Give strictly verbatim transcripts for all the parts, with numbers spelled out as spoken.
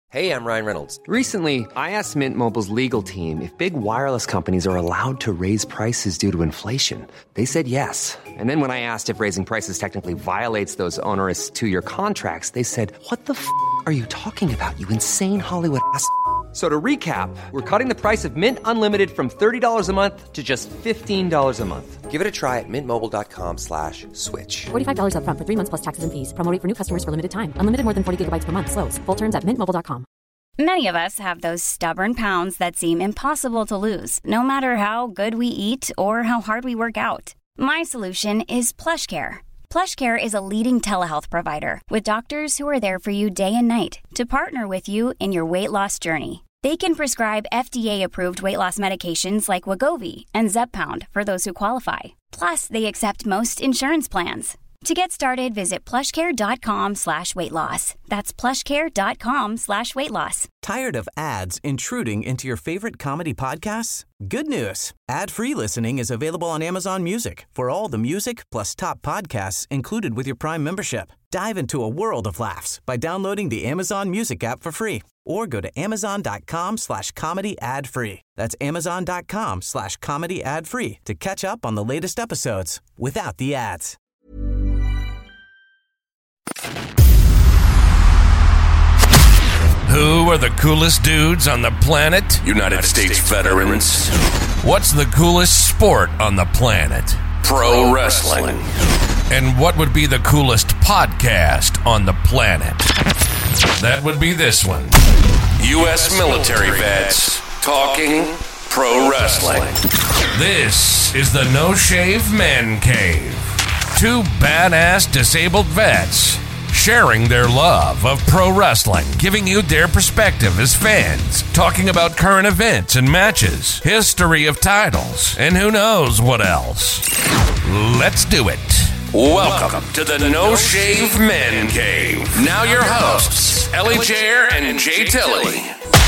Hey, I'm Ryan Reynolds. Recently, I asked Mint Mobile's legal team if big wireless companies are allowed to raise prices due to inflation. They said yes. And then when I asked if raising prices technically violates those onerous two-year contracts, they said, "What the f*** are you talking about, you insane Hollywood ass?" So to recap, we're cutting the price of Mint Unlimited from thirty dollars a month to just fifteen dollars a month. Give it a try at mintmobile.com slash switch. forty-five dollars up front for three months plus taxes and fees. Promo rate for new customers for limited time. Unlimited more than forty gigabytes per month. Slows full terms at mint mobile dot com. Many of us have those stubborn pounds that seem impossible to lose, no matter how good we eat or how hard we work out. My solution is PlushCare. PlushCare is a leading telehealth provider with doctors who are there for you day and night to partner with you in your weight loss journey. They can prescribe F D A-approved weight loss medications like Wegovy and Zepbound for those who qualify. Plus, they accept most insurance plans. To get started, visit plushcare.com slash weight loss. That's plushcare.com slash weight loss. Tired of ads intruding into your favorite comedy podcasts? Good news. Ad-free listening is available on Amazon Music for all the music plus top podcasts included with your Prime membership. Dive into a world of laughs by downloading the Amazon Music app for free or go to amazon.com slash comedy ad free. That's amazon.com slash comedy ad free to catch up on the latest episodes without the ads. Who are the coolest dudes on the planet? United, United States, States veterans. What's the coolest sport on the planet? Pro wrestling. And what would be the coolest podcast on the planet? That would be this one. U S military vets talking pro wrestling. This is the No Shave Man Cave. Two badass disabled vets sharing their love of pro wrestling, giving you their perspective as fans, talking about current events and matches, history of titles, and who knows what else. Let's do it. Welcome to the No Shave Men Cave. Now your hosts, Ellie Jair and Jay Tilley.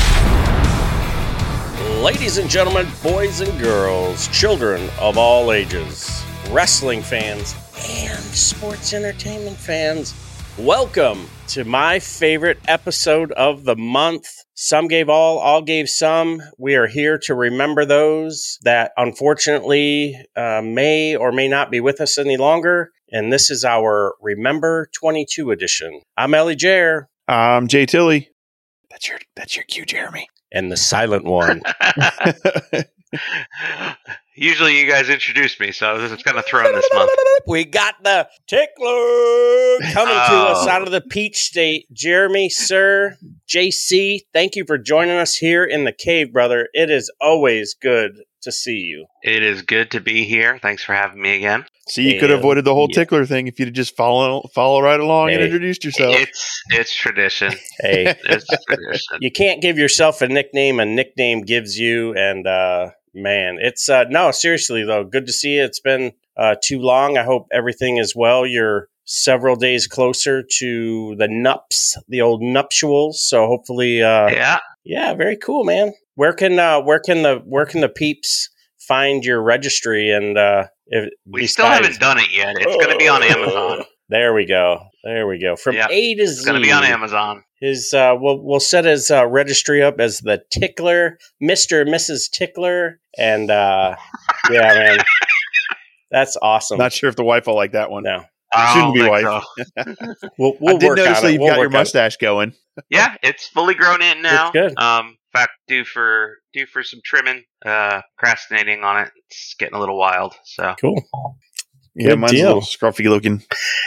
Ladies and gentlemen, boys and girls, children of all ages, wrestling fans, and sports entertainment fans, welcome to my favorite episode of the month. Some gave all, all gave some. We are here to remember those that unfortunately uh, may or may not be with us any longer. And this is our Remember twenty-two edition. I'm Ellie Jair. I'm Jay Tilley. That's your that's your cue, Jeremy. And the silent one. Usually you guys introduce me, so it's kind of thrown this month. We got the tickler coming oh. to us out of the Peach State. Jeremy, sir, J C, thank you for joining us here in the cave, brother. It is always good to see you. It is good to be here. Thanks for having me again. See, you and, could have avoided the whole yeah. tickler thing if you'd have just follow follow right along hey. and introduced yourself. It's it's tradition. Hey, it's tradition. You can't give yourself a nickname. A nickname gives you, and uh, man, it's uh, no, seriously though. Good to see you. It's been uh, too long. I hope everything is well. You're several days closer to the nups, the old nuptials. So hopefully, uh, yeah, yeah, very cool, man. Where can uh, where can the where can the peeps find your registry? And uh, if we still haven't done it yet, it's oh, going to be on Amazon. There we go. There we go. From yep. A to Z, it's going to be on Amazon. His uh, we'll we'll set his uh, registry up as the Tickler, Mister and Missus Tickler, and uh, yeah, man, that's awesome. Not sure if the wife will like that one. No. Shouldn't be wife. So. we'll, we'll I did notice that you've we'll got your mustache going. Yeah, it's fully grown in now. It's good. Um, in fact, due for due for some trimming. Uh, procrastinating on it. It's getting a little wild. So cool. Yeah, good mine's deal. A little scruffy looking.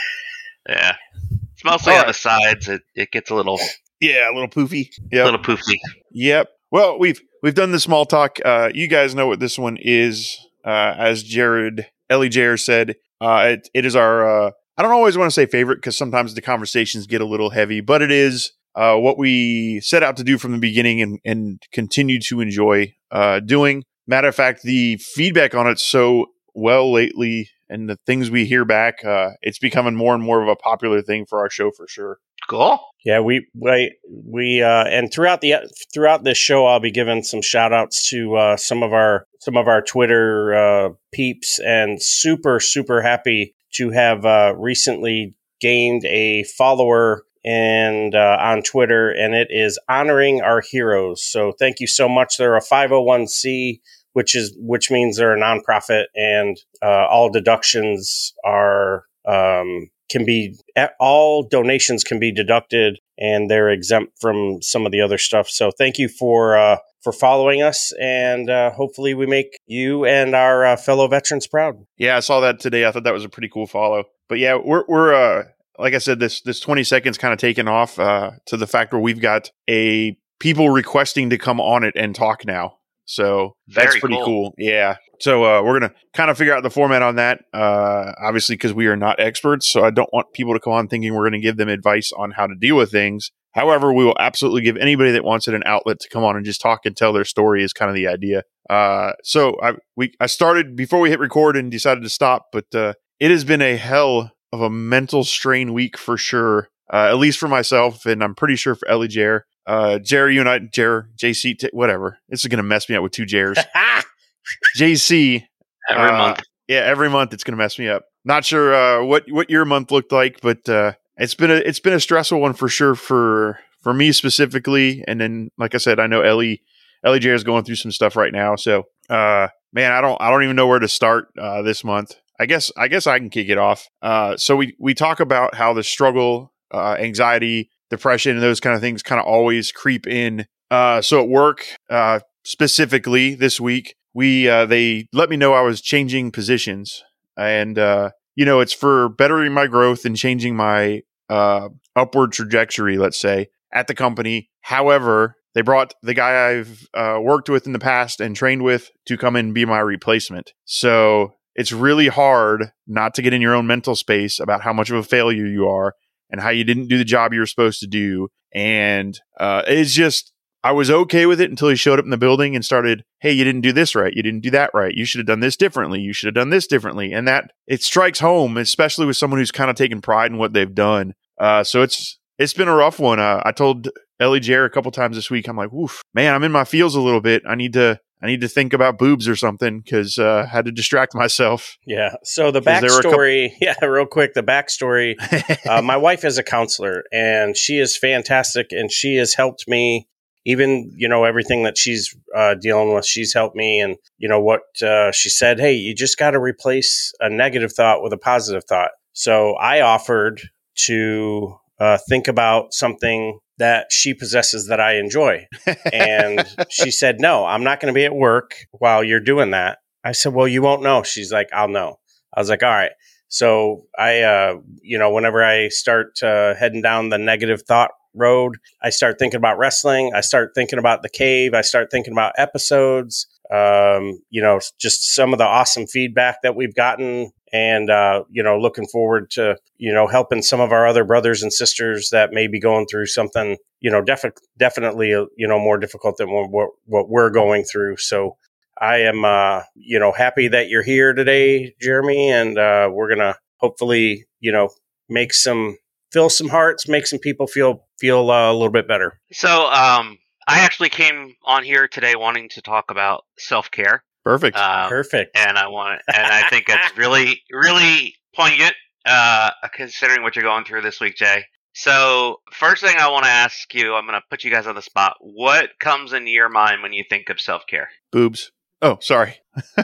Yeah, it's mostly All on right. the sides. It it gets a little. Yeah, a little poofy. Yeah, a little poofy. Yep. Well, we've we've done the small talk. Uh, you guys know what this one is. Uh, as Jared Ellie Jair said. Uh, it, it is our, uh, I don't always want to say favorite because sometimes the conversations get a little heavy, but it is uh, what we set out to do from the beginning and, and continue to enjoy uh, doing. Matter of fact, the feedback on it so well lately and the things we hear back, uh, it's becoming more and more of a popular thing for our show for sure. Cool. Yeah, we we we uh, and throughout the throughout this show, I'll be giving some shout outs to uh, some of our some of our Twitter uh, peeps, and super super happy to have uh, recently gained a follower and uh, on Twitter, and it is Honoring Our Heroes. So thank you so much. They're a five oh one c, which is which means they're a nonprofit, and uh, all deductions are um, can be all donations can be deducted, and they're exempt from some of the other stuff. So thank you for uh, for following us, and uh, hopefully we make you and our uh, fellow veterans proud. Yeah, I saw that today. I thought that was a pretty cool follow. But yeah, we're we're uh, like I said, this this twenty seconds kind of taken off uh, to the fact where we've got a people requesting to come on it and talk now. So that's Very pretty cool. cool. Yeah. So uh, we're going to kind of figure out the format on that, uh, obviously, because we are not experts. So I don't want people to come on thinking we're going to give them advice on how to deal with things. However, we will absolutely give anybody that wants it an outlet to come on and just talk and tell their story is kind of the idea. Uh, so I we I started before we hit record and decided to stop, but uh, it has been a hell of a mental strain week for sure, uh, at least for myself, and I'm pretty sure for Ellie Jair. Uh, Jerry, you and I, Jer, J C, t- whatever. This is going to mess me up with two Jers. J C. Every uh, month. Yeah, every month it's going to mess me up. Not sure uh, what what your month looked like, but uh, it's been a it's been a stressful one for sure for for me specifically. And then, like I said, I know Ellie Ellie Jair is going through some stuff right now. So, uh, man, I don't I don't even know where to start uh, this month. I guess I guess I can kick it off. Uh, so we we talk about how the struggle, uh, anxiety, depression, and those kind of things kind of always creep in. Uh, so at work, uh, specifically this week, we uh, they let me know I was changing positions, and uh, you know, it's for bettering my growth and changing my uh, upward trajectory, let's say, at the company. However, they brought the guy I've uh, worked with in the past and trained with to come in and be my replacement. So it's really hard not to get in your own mental space about how much of a failure you are and how you didn't do the job you were supposed to do. And uh, it's just, I was okay with it until he showed up in the building and started, hey, you didn't do this right. You didn't do that right. You should have done this differently. You should have done this differently. And that, it strikes home, especially with someone who's kind of taken pride in what they've done. Uh, so it's it's been a rough one. Uh, I told Ellie Jair a couple times this week, I'm like, woof, man, I'm in my feels a little bit. I need to I need to think about boobs or something because uh, I had to distract myself. Yeah. So the 'Cause there were a backstory, yeah, real quick, the backstory. uh, my wife is a counselor, and she is fantastic, and she has helped me. Even, you know, everything that she's uh, dealing with, she's helped me. And, you know, what uh, she said, hey, you just got to replace a negative thought with a positive thought. So I offered to uh, think about something that she possesses that I enjoy. And she said, no, I'm not going to be at work while you're doing that. I said, well, you won't know. She's like, I'll know. I was like, all right. So I, uh, you know, whenever I start uh, heading down the negative thought road, I start thinking about wrestling. I start thinking about the cave. I start thinking about episodes, um, you know, just some of the awesome feedback that we've gotten. And, uh, you know, looking forward to, you know, helping some of our other brothers and sisters that may be going through something, you know, def- definitely, uh, you know, more difficult than what, what we're going through. So I am, uh, you know, happy that you're here today, Jeremy. And uh, we're going to hopefully, you know, make some, fill some hearts, make some people feel, feel uh, a little bit better. So um, I actually came on here today wanting to talk about self-care. Perfect. Um, Perfect. And I want, and I think it's really, really poignant, uh, considering what you're going through this week, Jay. So first thing I want to ask you, I'm going to put you guys on the spot. What comes into your mind when you think of self-care? Boobs. Oh, sorry.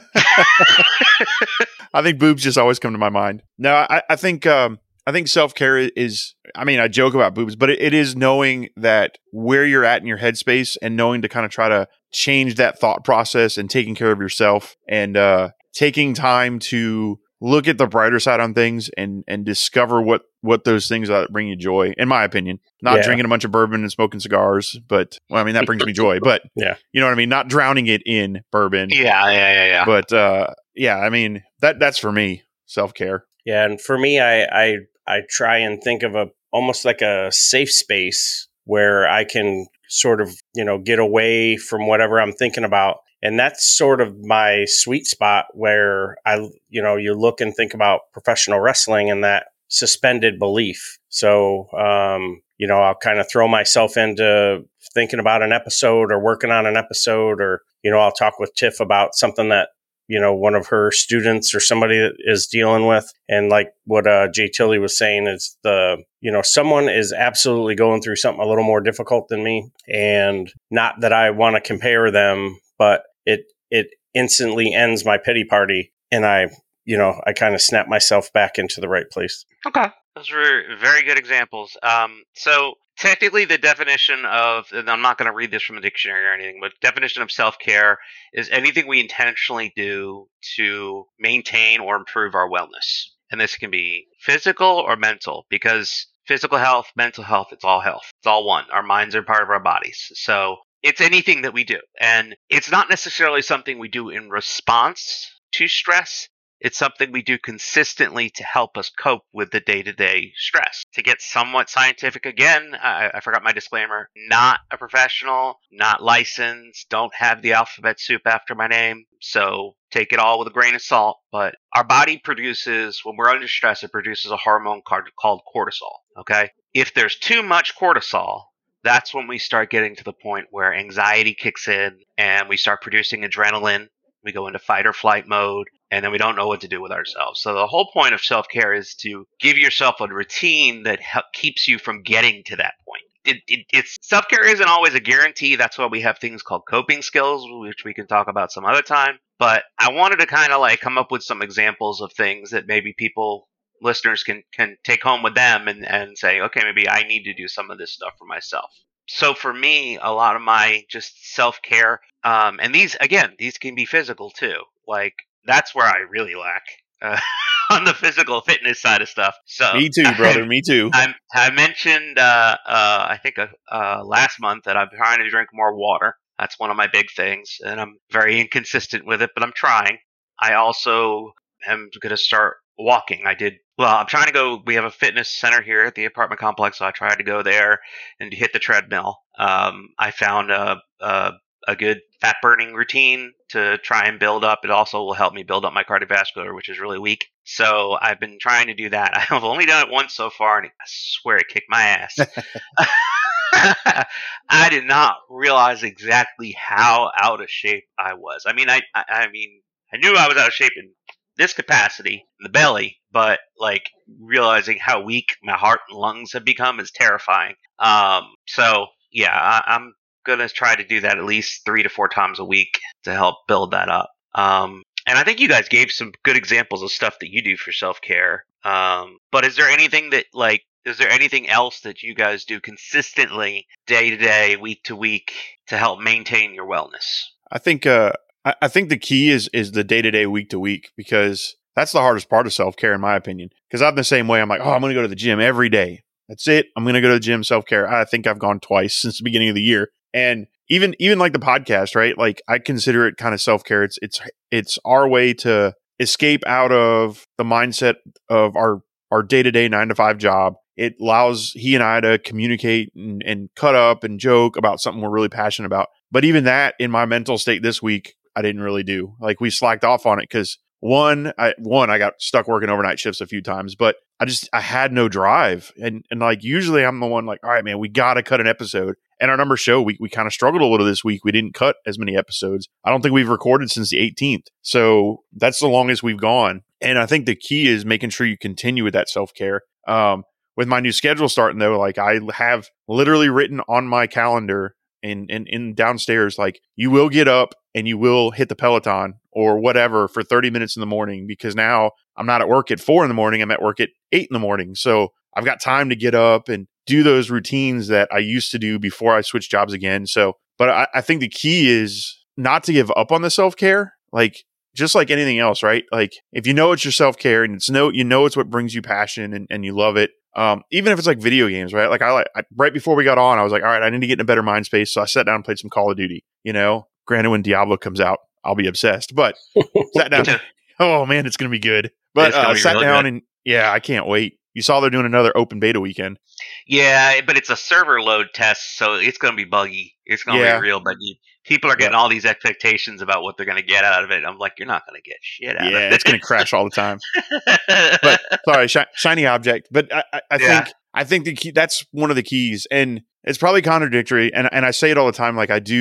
I think boobs just always come to my mind. No, I, I think um, I think self-care is, I mean, I joke about boobs, but it, it is knowing that where you're at in your headspace and knowing to kind of try to change that thought process and taking care of yourself and uh, taking time to look at the brighter side on things and and discover what what those things are that bring you joy, in my opinion. Not Yeah. drinking a bunch of bourbon and smoking cigars, but, well, I mean, that brings me joy, but, Yeah. you know what I mean? Not drowning it in bourbon. Yeah, yeah, yeah, yeah. But, uh, yeah, I mean, that that's for me, self-care. Yeah. And for me, I, I, I try and think of a, almost like a safe space where I can sort of, you know, get away from whatever I'm thinking about. And that's sort of my sweet spot where I, you know, you look and think about professional wrestling and that suspended belief. So, um, you know, I'll kind of throw myself into thinking about an episode or working on an episode, or, you know, I'll talk with Tiff about something that, you know, one of her students or somebody that is dealing with. And like what uh, Jay Tilley was saying is the, you know, someone is absolutely going through something a little more difficult than me. And not that I want to compare them, but it, it instantly ends my pity party. And I, you know, I kind of snap myself back into the right place. Okay. Those were very good examples. Um, so technically the definition of, and I'm not going to read this from a dictionary or anything, but definition of self-care is anything we intentionally do to maintain or improve our wellness. And this can be physical or mental, because physical health, mental health, it's all health. It's all one. Our minds are part of our bodies. So it's anything that we do. And it's not necessarily something we do in response to stress. It's something we do consistently to help us cope with the day-to-day stress. To get somewhat scientific again, I, I forgot my disclaimer, not a professional, not licensed, don't have the alphabet soup after my name, so take it all with a grain of salt. But our body produces, when we're under stress, it produces a hormone called cortisol, okay? If there's too much cortisol, that's when we start getting to the point where anxiety kicks in and we start producing adrenaline. We go into fight or flight mode, and then we don't know what to do with ourselves. So the whole point of self-care is to give yourself a routine that help, keeps you from getting to that point. It, it, it's self-care isn't always a guarantee. That's why we have things called coping skills, which we can talk about some other time. But I wanted to kind of like come up with some examples of things that maybe people, listeners can, can take home with them and, and say, okay, maybe I need to do some of this stuff for myself. So for me, a lot of my just self-care, um, and these, again, these can be physical too. Like, that's where I really lack uh, on the physical fitness side of stuff. So me too, brother. I, me too. I, I mentioned, uh, uh, I think uh, uh, last month that I'm trying to drink more water. That's one of my big things, and I'm very inconsistent with it, but I'm trying. I also am going to start walking. I did, well, I'm trying to go, we have a fitness center here at the apartment complex, so I tried to go there and hit the treadmill. Um, I found a, a, a good fat burning routine to try and build up. It also will help me build up my cardiovascular, which is really weak. So I've been trying to do that. I've only done it once so far, and I swear it kicked my ass. I did not realize exactly how out of shape I was. I mean, I, I, I mean, I knew I was out of shape in this capacity, in the belly, but like realizing how weak my heart and lungs have become is terrifying. Um, so yeah, I, I'm gonna try to do that at least three to four times a week to help build that up. Um, and I think you guys gave some good examples of stuff that you do for self-care. Um, but is there anything that like, is there anything else that you guys do consistently day to day, week to week to help maintain your wellness? I think, uh, I, I think the key is, is the day to day, week to week, because that's the hardest part of self-care, in my opinion. Because I'm the same way. I'm like, oh, I'm going to go to the gym every day. That's it. I'm going to go to the gym, self-care. I think I've gone twice since the beginning of the year. And even, even like the podcast, right? Like I consider it kind of self-care. It's, it's, it's our way to escape out of the mindset of our, our day-to-day nine to five job. It allows he and I to communicate and, and cut up and joke about something we're really passionate about. But even that in my mental state this week, I didn't really do. Like we slacked off on it because one, I, one, I got stuck working overnight shifts a few times, but I just, I had no drive. And, and like, usually I'm the one like, all right, man, we got to cut an episode. And our numbers show we, we kind of struggled a little this week. We didn't cut as many episodes. I don't think we've recorded since the eighteenth. So that's the longest we've gone. And I think the key is making sure you continue with that self-care. Um, with my new schedule starting though, like I have literally written on my calendar and in, in, in downstairs, like you will get up and you will hit the Peloton or whatever for thirty minutes in the morning, because now I'm not at work at four in the morning. I'm at work at eight in the morning. So I've got time to get up and do those routines that I used to do before I switched jobs again. So, but I, I think the key is not to give up on the self-care. Like, just like anything else, right? Like if you know it's your self-care and it's no, you know, it's what brings you passion and, and you love it. Um, even if it's like video games, right? Like I like I, right before we got on, I was like, all right, I need to get in a better mind space. So I sat down and played some Call of Duty, you know, granted when Diablo comes out, I'll be obsessed, but sat down. Oh man, it's going to be good. But uh, sat really down good. And yeah, I can't wait. You saw they're doing another open beta weekend. Yeah, but it's a server load test, so it's going to be buggy. It's going to yeah. be real buggy. People are getting yeah. all these expectations about what they're going to get out of it. I'm like, you're not going to get shit out yeah, of it. Yeah, it's going to crash all the time. But sorry, sh- shiny object. But I, I, I yeah. think I think the key, that's one of the keys, and it's probably contradictory. And and I say it all the time. Like I do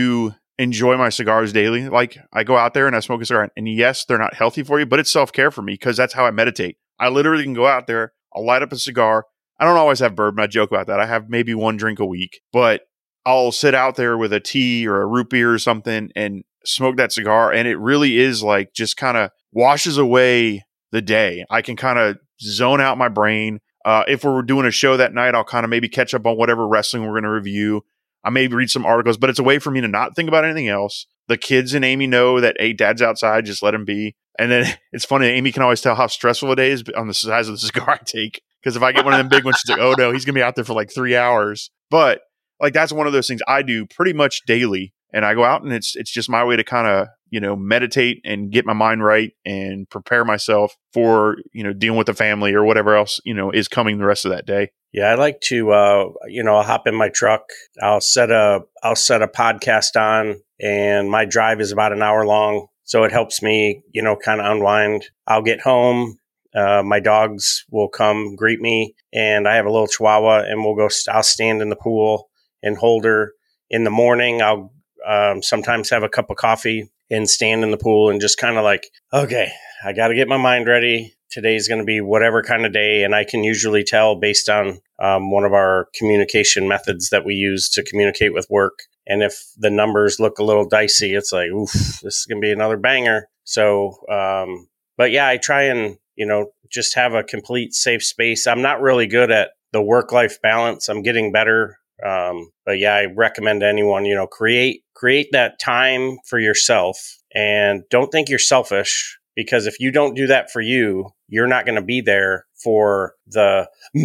enjoy my cigars daily. Like I go out there and I smoke a cigar, and yes, they're not healthy for you, but it's self-care for me because that's how I meditate. I literally can go out there, I'll light up a cigar. I don't always have bourbon. I joke about that. I have maybe one drink a week, but I'll sit out there with a tea or a root beer or something and smoke that cigar. And it really is like just kind of washes away the day. I can kind of zone out my brain. Uh, if we're doing a show that night, I'll kind of maybe catch up on whatever wrestling we're going to review. I may read some articles, but it's a way for me to not think about anything else. The kids and Amy know that, hey, dad's outside, just let him be. And then it's funny, Amy can always tell how stressful it is on the size of the cigar I take. Because if I get one of them big ones, she's like, oh no, he's going to be out there for like three hours. But like that's one of those things I do pretty much daily. And I go out and it's it's just my way to kind of, you know, meditate and get my mind right and prepare myself for, you know, dealing with the family or whatever else, you know, is coming the rest of that day. Yeah, I like to, uh, you know, I'll hop in my truck. I'll set a, I'll set a podcast on, and my drive is about an hour long, so it helps me, you know, kind of unwind. I'll get home, uh, my dogs will come greet me, and I have a little Chihuahua, and we'll go. I'll stand in the pool and hold her. In the morning, I'll um, sometimes have a cup of coffee and stand in the pool and just kind of like, okay, I got to get my mind ready. Today's going to be whatever kind of day. And I can usually tell based on um, one of our communication methods that we use to communicate with work. And if the numbers look a little dicey, it's like, oof, this is going to be another banger. So, um, but yeah, I try and, you know, just have a complete safe space. I'm not really good at the work-life balance. I'm getting better. Um, but yeah, I recommend to anyone, you know, create, create that time for yourself, and don't think you're selfish, because if you don't do that for you, you're not going to be there for the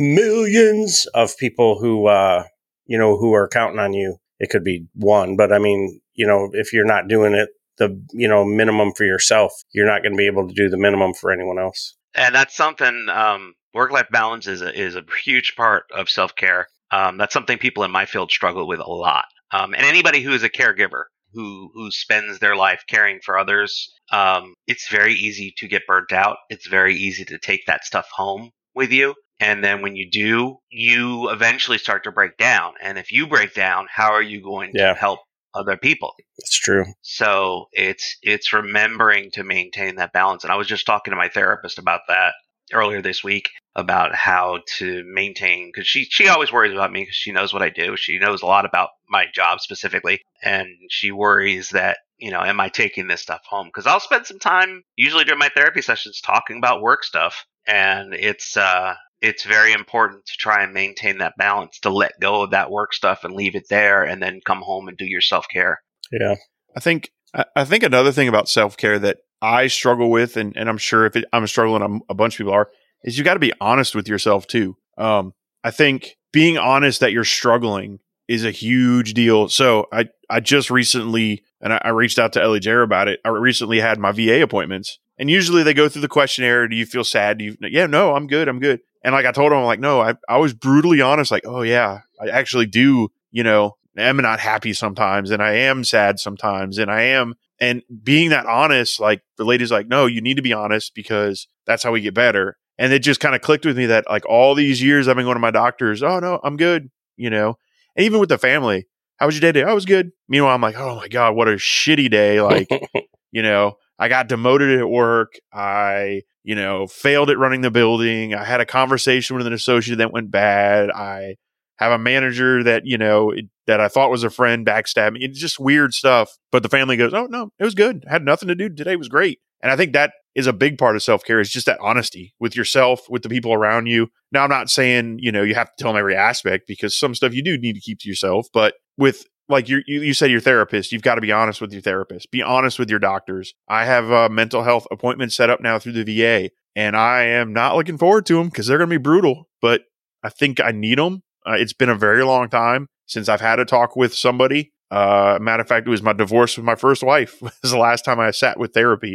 millions of people who, uh, you know, who are counting on you. It could be one, but I mean, you know, if you're not doing it, the, you know, minimum for yourself, you're not going to be able to do the minimum for anyone else. And that's something, um, work-life balance is a, is a huge part of self-care. Um, that's something people in my field struggle with a lot. Um, and anybody who is a caregiver, who who spends their life caring for others, um, it's very easy to get burnt out. It's very easy to take that stuff home with you. And then when you do, you eventually start to break down. And if you break down, how are you going Yeah. to help other people? It's true. So it's it's remembering to maintain that balance. And I was just talking to my therapist about that earlier this week, about how to maintain, because she, she always worries about me because she knows what I do. She knows a lot about my job specifically. And she worries that, you know, am I taking this stuff home? Because I'll spend some time, usually during my therapy sessions, talking about work stuff. And it's, uh, it's very important to try and maintain that balance, to let go of that work stuff and leave it there, and then come home and do your self-care. Yeah. I think I I think another thing about self-care that I struggle with, and, and I'm sure if it, I'm struggling, I'm, a bunch of people are, is you got to be honest with yourself too. Um, I think being honest that you're struggling is a huge deal. So I, I just recently, and I, I reached out to Ellie J about it. I recently had my V A appointments, and usually they go through the questionnaire. Do you feel sad? Do you, yeah, no, I'm good. I'm good. And like I told him, I'm like, no, I, I was brutally honest. Like, oh yeah, I actually do, you know, am not happy sometimes, and I am sad sometimes, and I am, and being that honest, like the lady's like, no, you need to be honest because that's how we get better. And it just kind of clicked with me that like all these years I've been going to my doctors. Oh no, I'm good. You know, and even with the family, how was your day today? I was good. Meanwhile, I'm like, oh my God, what a shitty day. Like, you know, I got demoted at work. I, you know, failed at running the building. I had a conversation with an associate that went bad. I have a manager that, you know, it, that I thought was a friend backstab me. It's just weird stuff. But the family goes, oh no, it was good. I had nothing to do today. It was great. And I think that is a big part of self-care, is just that honesty with yourself, with the people around you. Now, I'm not saying, you know, you have to tell them every aspect, because some stuff you do need to keep to yourself. But with, like you, you said, your therapist, you've got to be honest with your therapist. Be honest with your doctors. I have a mental health appointment set up now through the V A, and I am not looking forward to them because they're going to be brutal. But I think I need them. Uh, it's been a very long time since I've had a talk with somebody. Uh, matter of fact, it was my divorce with my first wife was the last time I sat with therapy.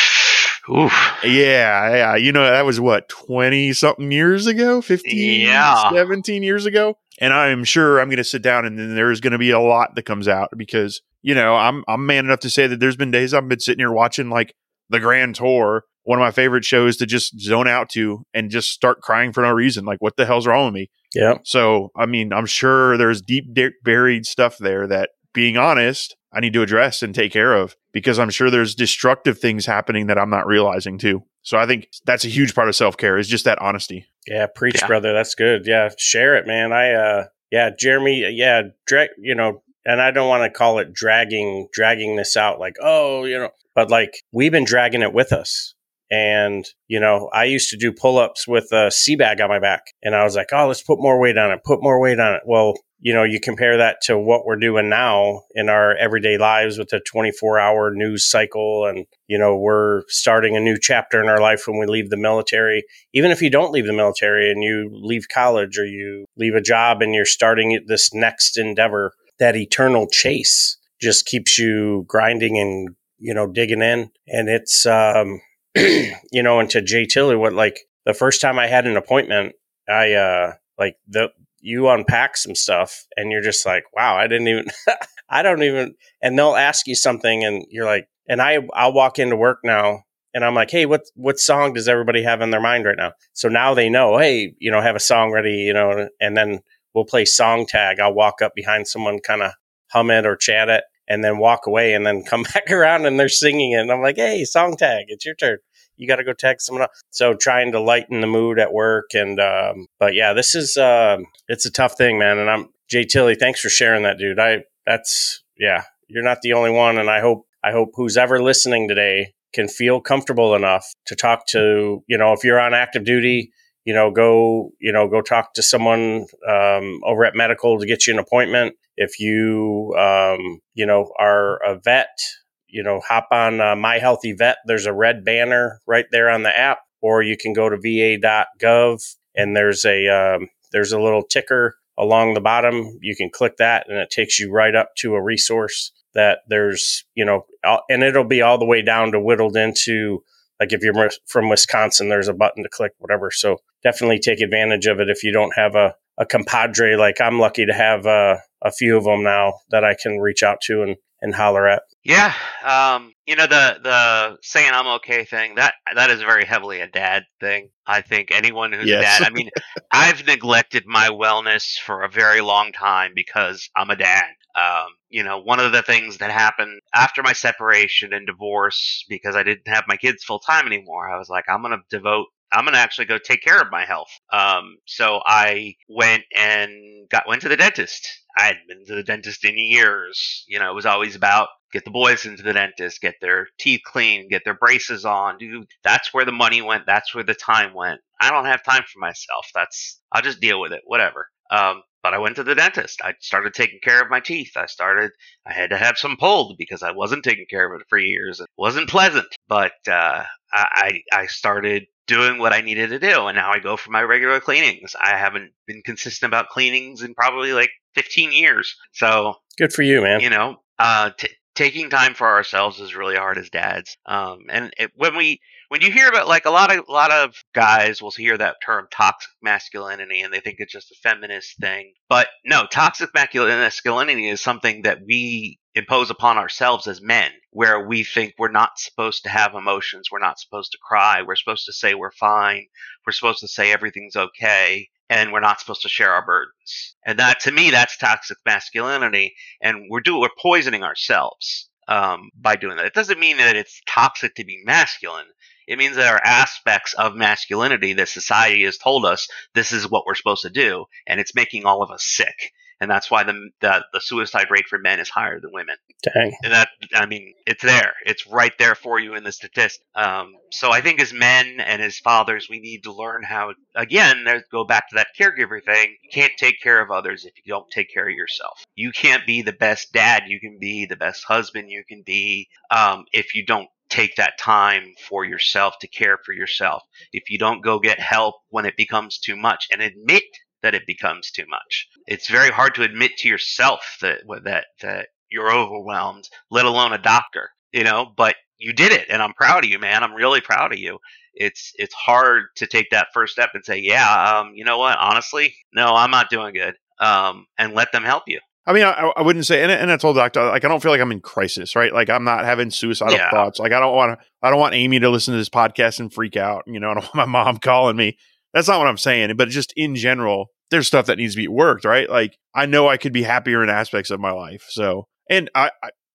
Oof. Yeah, yeah. You know, that was what, twenty something years ago, fifteen, Yeah. seventeen years ago. And I'm sure I'm going to sit down and then there's going to be a lot that comes out because, you know, I'm, I'm man enough to say that there's been days I've been sitting here watching like the Grand Tour, one of my favorite shows to just zone out to and just start crying for no reason. Like, what the hell's wrong with me? Yeah. So, I mean, I'm sure there's deep, deep buried stuff there that, being honest, I need to address and take care of, because I'm sure there's destructive things happening that I'm not realizing too. So I think that's a huge part of self-care, is just that honesty. Yeah, preach, Yeah. brother. That's good. Yeah, share it, man. I, uh, yeah, Jeremy, yeah, dra- you know, and I don't want to call it dragging, dragging this out like, oh, you know, but like we've been dragging it with us. And, you know, I used to do pull-ups with a sea bag on my back, and I was like, oh, let's put more weight on it, put more weight on it. Well, you know, you compare that to what we're doing now in our everyday lives with a twenty-four hour news cycle. And, you know, we're starting a new chapter in our life when we leave the military. Even if you don't leave the military and you leave college or you leave a job and you're starting this next endeavor, that eternal chase just keeps you grinding and, you know, digging in. And it's, um, you know, and to Jay Tilley, what, like the first time I had an appointment, I, uh, like the, you unpack some stuff and you're just like, wow, I didn't even, I don't even, and they'll ask you something and you're like, and I, I'll walk into work now and I'm like, hey, what, what song does everybody have in their mind right now? So now they know, hey, you know, have a song ready, you know, and then we'll play song tag. I'll walk up behind someone, kind of hum it or chat it, and then walk away and then come back around and they're singing it. And I'm like, hey, song tag, it's your turn. You got to go tag someone else. So trying to lighten the mood at work. And, um, but yeah, this is, uh, it's a tough thing, man. And I'm Jay Tilley. Thanks for sharing that, dude. I, that's, yeah, you're not the only one. And I hope, I hope who's ever listening today can feel comfortable enough to talk to, you know, if you're on active duty, you know, go, you know, go talk to someone, um, over at medical to get you an appointment. If you, um, you know, are a vet, you know, hop on uh, My Healthy Vet. There's a red banner right there on the app, or you can go to V A dot gov and there's a, um, there's a little ticker along the bottom. You can click that and it takes you right up to a resource that there's, you know, and it'll be all the way down to whittled into, like if you're from Wisconsin, there's a button to click, whatever. So definitely take advantage of it if you don't have a, a compadre. Like I'm lucky to have uh, a few of them now that I can reach out to and, and holler at. Yeah. Um, you know, the, the saying I'm okay thing, that, that is very heavily a dad thing. I think anyone who's Yes. a dad, I mean, I've neglected my wellness for a very long time because I'm a dad. Um, you know, one of the things that happened after my separation and divorce, because I didn't have my kids full time anymore, I was like, I'm going to devote, I'm going to actually go take care of my health. Um, so I went and got, went to the dentist. I hadn't been to the dentist in years. You know, it was always about get the boys into the dentist, get their teeth cleaned, get their braces on. Dude, that's where the money went. That's where the time went. I don't have time for myself. That's, I'll just deal with it, whatever. Um, But I went to the dentist. I started taking care of my teeth. I started, I had to have some pulled because I wasn't taking care of it for years. It wasn't pleasant, but uh, I, I started doing what I needed to do. And now I go for my regular cleanings. I haven't been consistent about cleanings in probably like fifteen years. So good for you, man. You know, uh, t- taking time for ourselves is really hard as dads. Um, and it, when we, When you hear about, like, a lot of a lot of guys will hear that term toxic masculinity and they think it's just a feminist thing. But no, toxic masculinity is something that we impose upon ourselves as men, where we think we're not supposed to have emotions. We're not supposed to cry. We're supposed to say we're fine. We're supposed to say everything's okay. And we're not supposed to share our burdens. And that, to me, that's toxic masculinity. And we're doing, we're poisoning ourselves um, by doing that. It doesn't mean that it's toxic to be masculine. It means that our aspects of masculinity that society has told us this is what we're supposed to do, and it's making all of us sick. And that's why the the, the suicide rate for men is higher than women. Dang. And that, I mean, it's there. It's right there for you in the statistic. Um, so I think as men and as fathers, we need to learn how, again, go back to that caregiver thing. You can't take care of others if you don't take care of yourself. You can't be the best dad. You can be the best husband. You can be um, if you don't take that time for yourself to care for yourself. If you don't go get help when it becomes too much and admit that it becomes too much. It's very hard to admit to yourself that that that you're overwhelmed, let alone a doctor, you know, but you did it and I'm proud of you, man. I'm really proud of you. It's it's hard to take that first step and say, yeah, um, you know what? Honestly, no, I'm not doing good. Um, and let them help you. I mean, I, I wouldn't say, and, and I told the doctor, like, I don't feel like I'm in crisis, right? Like, I'm not having suicidal Yeah. thoughts. Like, I don't want to, I don't want Amy to listen to this podcast and freak out. You know, I don't want my mom calling me. That's not what I'm saying. But just in general, there's stuff that needs to be worked, right? Like, I know I could be happier in aspects of my life. So, and I, I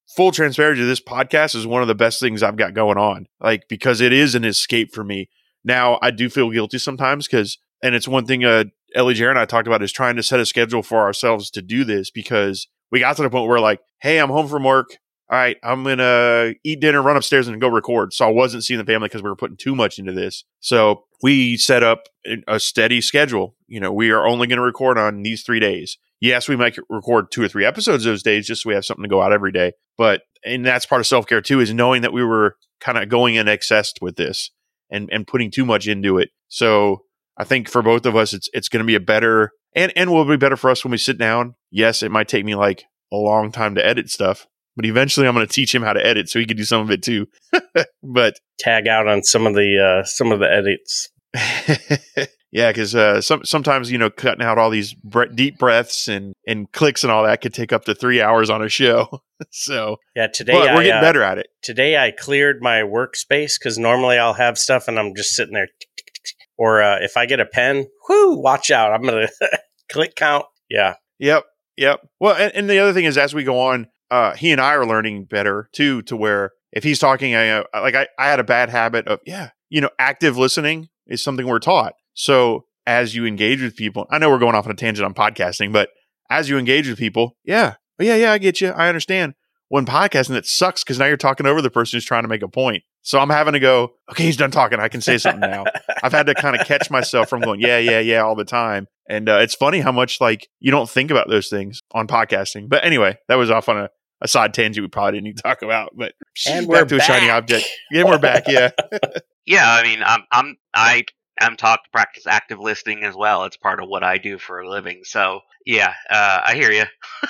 full transparency, this podcast is one of the best things I've got going on, like, because it is an escape for me. Now, I do feel guilty sometimes because, and it's one thing uh, Ellie, Jared, and I talked about is trying to set a schedule for ourselves to do this, because we got to the point where like, hey, I'm home from work. All right, I'm going to eat dinner, run upstairs and go record. So I wasn't seeing the family because we were putting too much into this. So we set up a steady schedule. You know, we are only going to record on these three days. Yes, we might record two or three episodes those days just so we have something to go out every day. But, and that's part of self-care too, is knowing that we were kind of going in excess with this and, and putting too much into it. So I think for both of us, it's it's going to be a better, and, and will be better for us when we sit down. Yes, it might take me like a long time to edit stuff, but eventually I'm going to teach him how to edit so he can do some of it too. But tag out on some of the uh, some of the edits. Yeah, because uh, some, sometimes, you know, cutting out all these bre- deep breaths and, and clicks and all that could take up to three hours on a show. So yeah, today but we're I, getting uh, better at it. Today I cleared my workspace because normally I'll have stuff and I'm just sitting there. Tick, tick, tick, tick. Or uh, if I get a pen, whoo, watch out. I'm going to click count. Yeah. Yep. Yep. Well, and, and the other thing is, as we go on, uh, he and I are learning better too, to where if he's talking, I, uh, like I, I had a bad habit of, yeah, you know, active listening is something we're taught. So as you engage with people, I know we're going off on a tangent on podcasting, but as you engage with people, yeah, oh, yeah, yeah, I get you. I understand. When podcasting, it sucks because now you're talking over the person who's trying to make a point. So I'm having to go, okay, he's done talking. I can say something now. I've had to kind of catch myself from going, yeah, yeah, yeah, all the time. And uh, it's funny how much like you don't think about those things on podcasting. But anyway, that was off on a, a side tangent we probably didn't need to talk about. But and back we're to a back. shiny object. Yeah, we're back. Yeah. Yeah, I mean, I'm I'm I am taught to practice active listening as well. It's part of what I do for a living. So yeah, uh, I hear you.